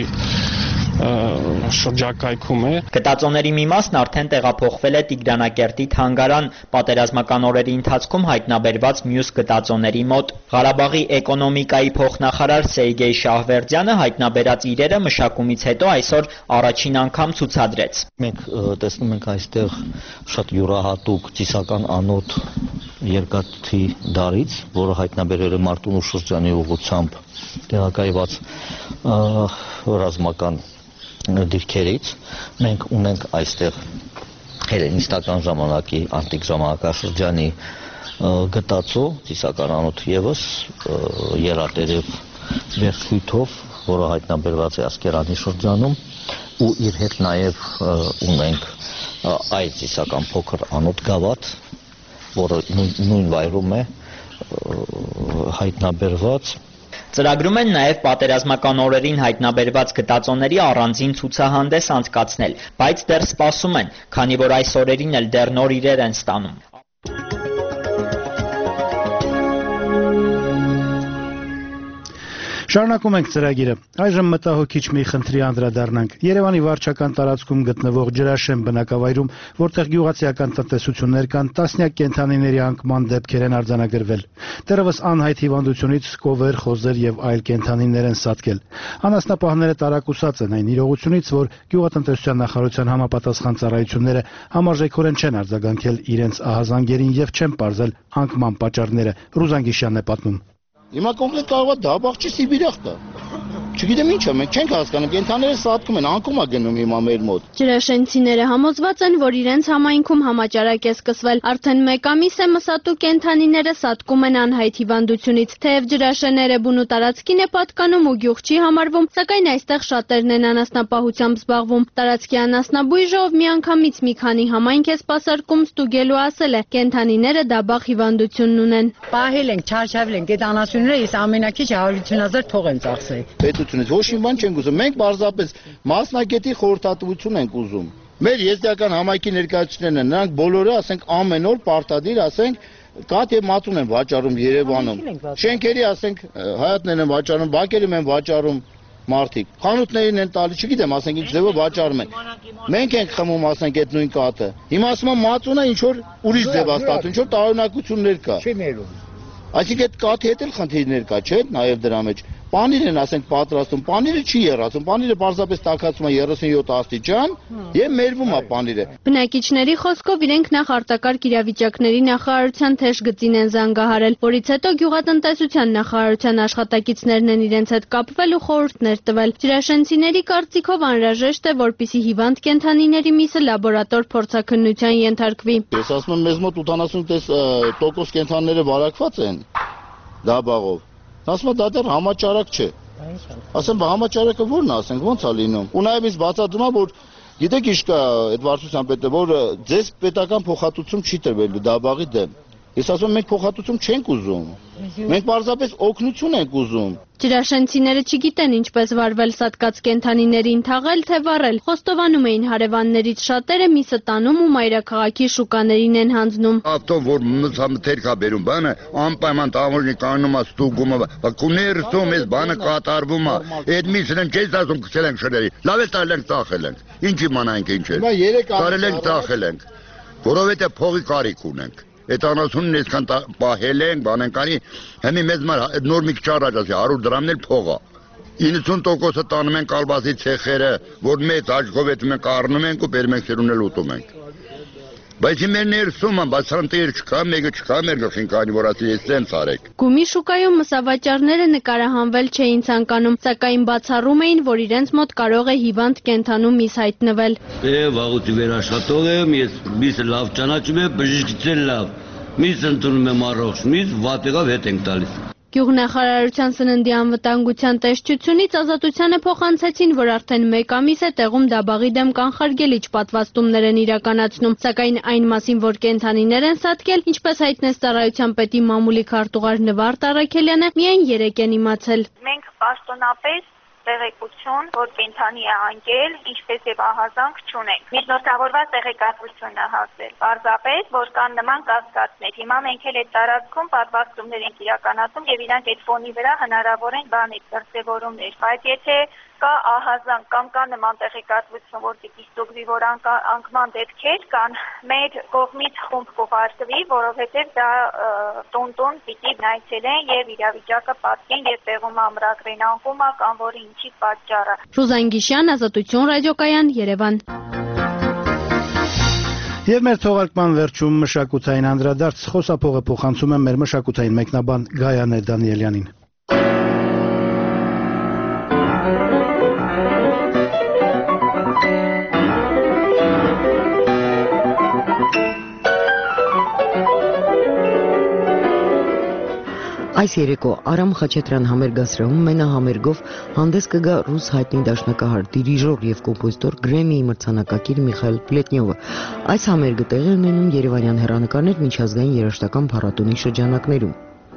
շրջակայքում է։ Գտածոների մի մասն արդեն տեղափոխվել է Տիգրանակերտի թանգարան, պատերազմական օրերի ընթացքում հայտնաբերված մյուս գտածոների մոտ։ Ղարաբաղի էկոնոմիկայի փոխնախարար Սերգեյ Շահվերդյանը հայտնաբերած իրերը մշակումից հետո այսօր առաջին անգամ ցուցադրեց։ Մենք տեսնում ենք այստեղ շատ յուրահատուկ ծիսական անոթ երկաթի դարից, որը հայտնաբերել է Մարտունու շրջանի ուղղությամբ տեղակայված ռազմական դիրքերից։ Մենք ունենք այստեղ հելենիստական ժամանակի անտիկ ժամանակաշրջանի գտածո ծիսական անոթ եւս եռատերև վերջույթով, որը հայտնաբերված է Ասկերանի շրջանում, ու իր հետ նաեւ ունենք այլ ծիսական փոքր անոթ գավաթ, որը նույն վայրում է հայտնաբերված։ Ծրագրում են նաև պատերազմական օրերին հայտնաբերված գտածոների առանձին ցուցահանդես անցկացնել, բայց դեռ սպասում են, քանի որ այս օրերին էլ դեռ նոր իրեր են ստանում։ Շարունակում ենք ծրագիրը։ Այժմ մտահոգիչ մի խնդրի անդրադառնանք։ Երևանի վարչական տարածքում գտնվող Ջրաշեն բնակավայրում, որտեղ գյուղացիական տնտեսություններ կան, տասնյակ կենդանիների անկման դեպքեր են արձանագրվել։ Դեռևս անհայտ հիվանդությունից կովեր, խոզեր եւ այլ կենդանիներ են սատկել։ Անասնապահները տարակուսած են այն իրողությունից, որ գյուղատնտեսության նախարարության համապատասխան ծառայությունները համարժեքորեն չեն արձագանքել իրենց ահազանգերին եւ չեն պարզել անկման պատճառները։ Ռուզան Գիշյանն է պատմում։ Հիմա կոնկրետ կարող է դաբաղ չի Սիբիրախ կա։ Չգիտեմ ինչ է, մենք չենք հասկանում, կենդանիները սատկում են, անկում է գնում հիմա մեր մոտ։ Ջրաշենցիները համոզված են, որ իրենց համայնքում համաճարակ է սկսվել։ Արդեն մեկ ամիս է մսատու կենդանիները սատկում են անհայտ հիվանդությունից։ Թեև ջրաշենները բուն ու տարածքին է պատկանում ու գյուղ չի համարվում, սակայն այստեղ շատերն են անասնապահությամբ զբաղվում։ Տարածքի անասնաբույժով միանգամից մի քանի համայնք է սպասարկում ստուգելու ասել է, կենդանիները դաբաղ հիվանդությունն ունեն։ Պահել ենք, չարչավել ենք, այդ անասունները իսկ ամենակիչը հարյուր ութսուն հազար թող են ծախսել։ Ոչ մի բան չենք ուզում, մենք պարզապես մասնագետի խորհրդատվություն ենք ուզում։ Մեր եզդիական համայնքի ներկայացուցիչներն են, նրանք բոլորը, ասենք, ամեն օր պարտադիր, ասենք, կաթ եւ մածուն են վաճառում Երևանում։ Շենքերի, ասենք, հայատներն են վաճառում, բակերում են վաճառում մարդիկ։ Խանութներին են տալի, չգիտեմ, ասենք, ինչ ձևով վաճառում են։ Մենք ենք խմում, ասենք, այդ նույն կաթը։ Հիմա ասում են մածունը ինչ որ ուրիշ ձև է ստացվում, ինչ որ տարօրինակություններ կա։ Այսինքն այդ կաթի հետ էլ խնդիրներ կա, չէ՞, նաև դրա մեջ։ Պանիր են, ասենք, պատրաստում, պանիրը չի եռացում, պանիրը պարզապես տաքացում է երեսունյոթ աստիճան եւ մերվում է պանիրը։ Բնակիչների խոսքով իրենք նախ արտակարգ իրավիճակների նախարարության թեժ գծին են զանգահարել, որից հետո գյուղատնտեսության նախարարության աշխատակիցներն են իրենց հետ կապվել ու խորհուրդներ տվել։ Ջրաշենցիների կարծիքով անհրաժեշտ է, որպեսզի հիվանդ կենդանիների միսը լաբորատոր փորձաքննության ենթարկվի։ Ես ասում եմ, մեզ մոտ ութանասուն տոկոս կենդանիները վարակված են դաբաղով։ Ասում եմ, դա դեռ համաճարակ չէ։ Ասեմ, համաճարակը ո՞րն է, ասենք, ո՞նց է լինում։ Ու նաև ինձ բացատրում է, որ գիտեք ինչ կա այդ վարչության պետը, որ ձեզ պետական փոխհատուցում չի տրվելու դաբաղի դեմ։ Ես ասում եմ, մենք փոխհատուցում չենք ուզում։ Մենք պարզապես օգնություն ենք ուզում։ Ջրաշենցիները չգիտեն ինչպես վարվել սատկած կենդանիներին թաղել թե վառել։ Խոստովանում էին հարևաններից շատերը միսը տանում ու մայրաքաղաքի շուկաներին են հանձնում։ Ավտո որ մթերք է բերում բանը, անպայման տամոժնի կանում է ստուգում է, բակու ներսում էս բանը կատարվում է։ Այդ միսն են չես ասում քցել ենք շրերի։ Լավ է տալ ենք ծախել ենք։ Ինչ իմանանք ինչ է։ Տարել ենք ծախել ենք։ Որովհետև փողի կարիք ունենք։ Այդ անասունն այսքան պահել ենք, բան ենք անի, հեմի մեզ մար նոր մի քիչ առաջ ասի հարյուր դրամն էլ փող է։ իննսուն տոկոսը տանում են կալբասի ցեխերը, որ մեծ աչքով այդ մենք առնում ենք ու բերում ենք սերուն էլ ուտում ենք։ Բայց մեր ներսում է, բայց սրանտեր չկա, մեկը չկա, մեր գլխին կանի, որ ասի ես սենց արեք։ Գումի շուկայում մսավաճառները նկարահանվել չէին ցանկանում, սակայն բացառում էին, որ իրենց մոտ կարող է հիվանդ կենդանու միս հայտնվել։ Է, վաղուց վերաշխատող եմ, ես միսը լավ ճանաչում եմ, բժիշկից էլ լավ։ Միս ընդունում եմ առողջ, միս վատեղավ հետ ենք տալիս։ Գյուղնախարարության սննդի անվտանգության տեսչությունից ազատությանը փոխանցեցին, որ արդեն մեկ ամիս է տեղում դաբաղի դեմ կանխարգելիչ պատվաստումներ են իրականացնում, սակայն այն մասին, որ կենդանիներ են սատկել, ինչպես հայտնեց ծառայության պետի մամուլի քարտուղար Նվարդ Առաքելյանը, միայն երեկ են իմացել։ Մենք պաշտոնապես տեղեկություն, որ կենդանի է անկել, ինչպես եւ ահազանգ չունենք։ Միջնորդավորված տեղեկատվություն է հասել։ Պարզապես, որ կան նման կասկածներ։ Հիմա մենք էլ այդ տարածքում պատվաստումներ ենք իրականացում եւ իրանք այդ ֆոնի վրա հնարավոր են բաներ, դրսեւորումներ։ Բայց եթե կա ահազանգ կամ կա նման տեղեկատվություն, որ պիտի ստուգվի, որ անկման դեպքեր կան, մեր կողմից խումբ կուղարկվի, որովհետեւ դա տուն-տուն պիտի նայեցեն եւ իրավիճակը պատկեն եւ տեղում ամրագրեն անկումը կամ որի ինչի պատճառը։ Ռուզան Գիշյան, Ազատություն ռադիոկայան, Երևան։ Եվ մեր թողարկման վերջում մշակութային անդրադարձ խոսափողը փոխանցում եմ մեր մշակութային մեկնաբան Գայանե Դանիելյանին։ Այս երեկո Արամ Խաչատրյան համերգասրահում մենահամերգով հանդես կգա ռուս հայտնի դաշնակահար, դիրիժոր եւ կոմպոզիտոր Գրեմմիի մրցանակակիր Միխայել Պլետնյովը։ Այս համերգը տեղի ունենում Երևանյան հեռանկարներ միջազգային երաժշտական փառատոնի շրջանակներում։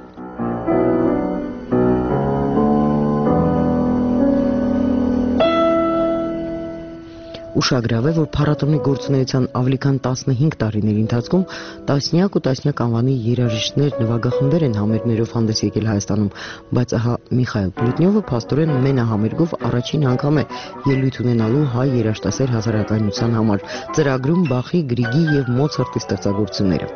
Ուշագրավ է, որ փառատոնի գործունեության ավելի քան տասնհինգ տարիների ընթացքում տասնյակ ու տասնյակ անվանի երաժիշտներ, նվագախմբեր են համերգներով հանդես եկել Հայաստանում, բայց ահա Միխայել Պլետնյովը փաստորեն մենահամերգով առաջին անգամ է ելույթ ունենալու հայ երաժշտասեր հասարակայնության համար, ծրագրում Բախի, Գրիգի եւ Մոցարտի ստեղծագործությունները։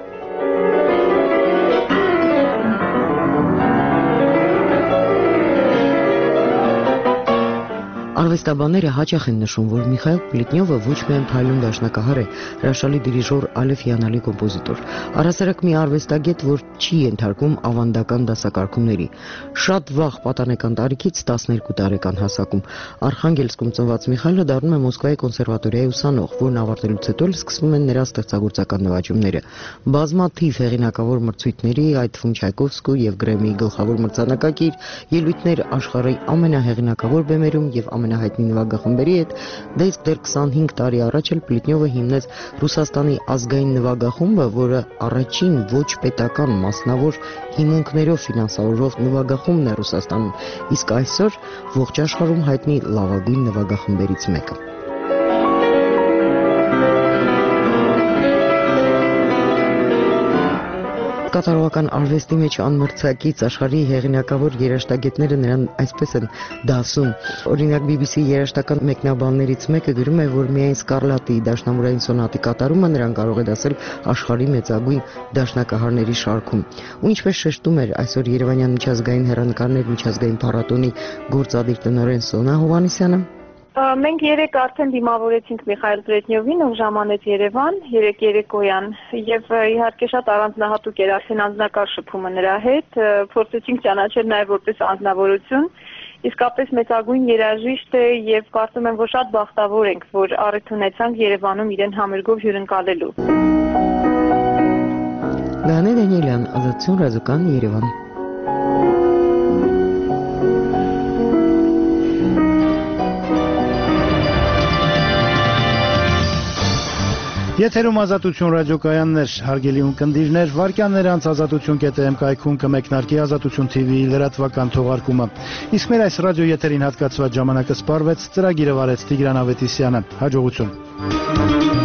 Արվեստաբանները հաճախ են նշում, որ Միխայել Պլետնյովը ոչ միայն փայլուն դաշնակահար է, հրաշալի դիրիժոր, այլև հիանալի կոմպոզիտոր։ Առհասարակ մի արվեստագետ, որ չի ենթարկվում ավանդական դասակարգումների։ Շատ վաղ պատանեկան տարիքից տասներկու տարեկան հասակում Արխանգելսկում ծնված Միխայելը դառնում է Մոսկվայի կոնսերվատորիայի ուսանող, որն ավարտելուց հետո սկսվում են նրա ստեղծագործական նվաճումները։ Բազմաթիվ հեղինակավոր մրցույթների, այդ թվում Չայկովսկու եւ Գրեմիի գլխավոր մրցանակակիր, ելույթներ աշխարհի ամենահեղինակավոր բեմերում եւ ամենահայտնի նվագախմբերի հետ, դա իսկ դեռ քսանհինգ տարի առաջ էլ Պլետնյովը հիմնեց Ռուսաստանի ազգային նվագախումբը, որը առաջին ոչ պետական մասնավոր հիմունքներով ֆինանսավորող նվագախումբն է Ռուսաստանում, իսկ այսօր ողջ աշխարհում հայտնի լավագույն նվագախմբերից մեկը։ Կատարողական արվեստի մեջ անմրցակից աշխարհի հեղինակավոր երաժշտագետները նրան այսպես են դասում։ Օրինակ բի բի սի երաժշտական մեկնաբաններից մեկը գրում է, որ միայն Սկարլատի դաշնամուրային սոնատի կատարումը նրան կարող է դասել աշխարհի մեծագույն դաշնակահարների շարքում։ Ու ինչպես շեշտում էր այսօր Երևանյան միջազգային հեռանկարներ միջազգային փառատոնի գործադիր տնօրեն Սոնա Հովհաննիսյանը, Մենք երեք արդեն դիմավորեցինք Միխայել Պլետնյովին, ով ժամանեց Երևան, երեք երեկոյան, եւ իհարկե շատ առանձնահատուկ էր արդեն անձնակարգ շփումը նրա հետ, փորձեցինք ճանաչել նաեւ որպես անձնավորություն, իսկապես մեծագույն երաժիշտ է եւ կարծում եմ, որ շատ բախտավոր ենք, որ առիթ ունեցանք Երևանում իրեն համերգով հյուրընկալելու։ Լանե Դանիելյան, Ազատություն ռադիոկան, Երևան։ Եթերում Ազատություն ռադիոկայաններ, հարգելի ունկնդիրներ, վարքյաններ անց ազատություն կետ էմ կայքում կմեկնարկի Ազատություն թի վիի լրատվական թողարկումը։ Իսկ մեր այս ռադիո եթերին հատկացված ժամանակը սպառվեց, ծրագիրը վարեց Տիգրան Ավետիսյանը։ Հաջողություն։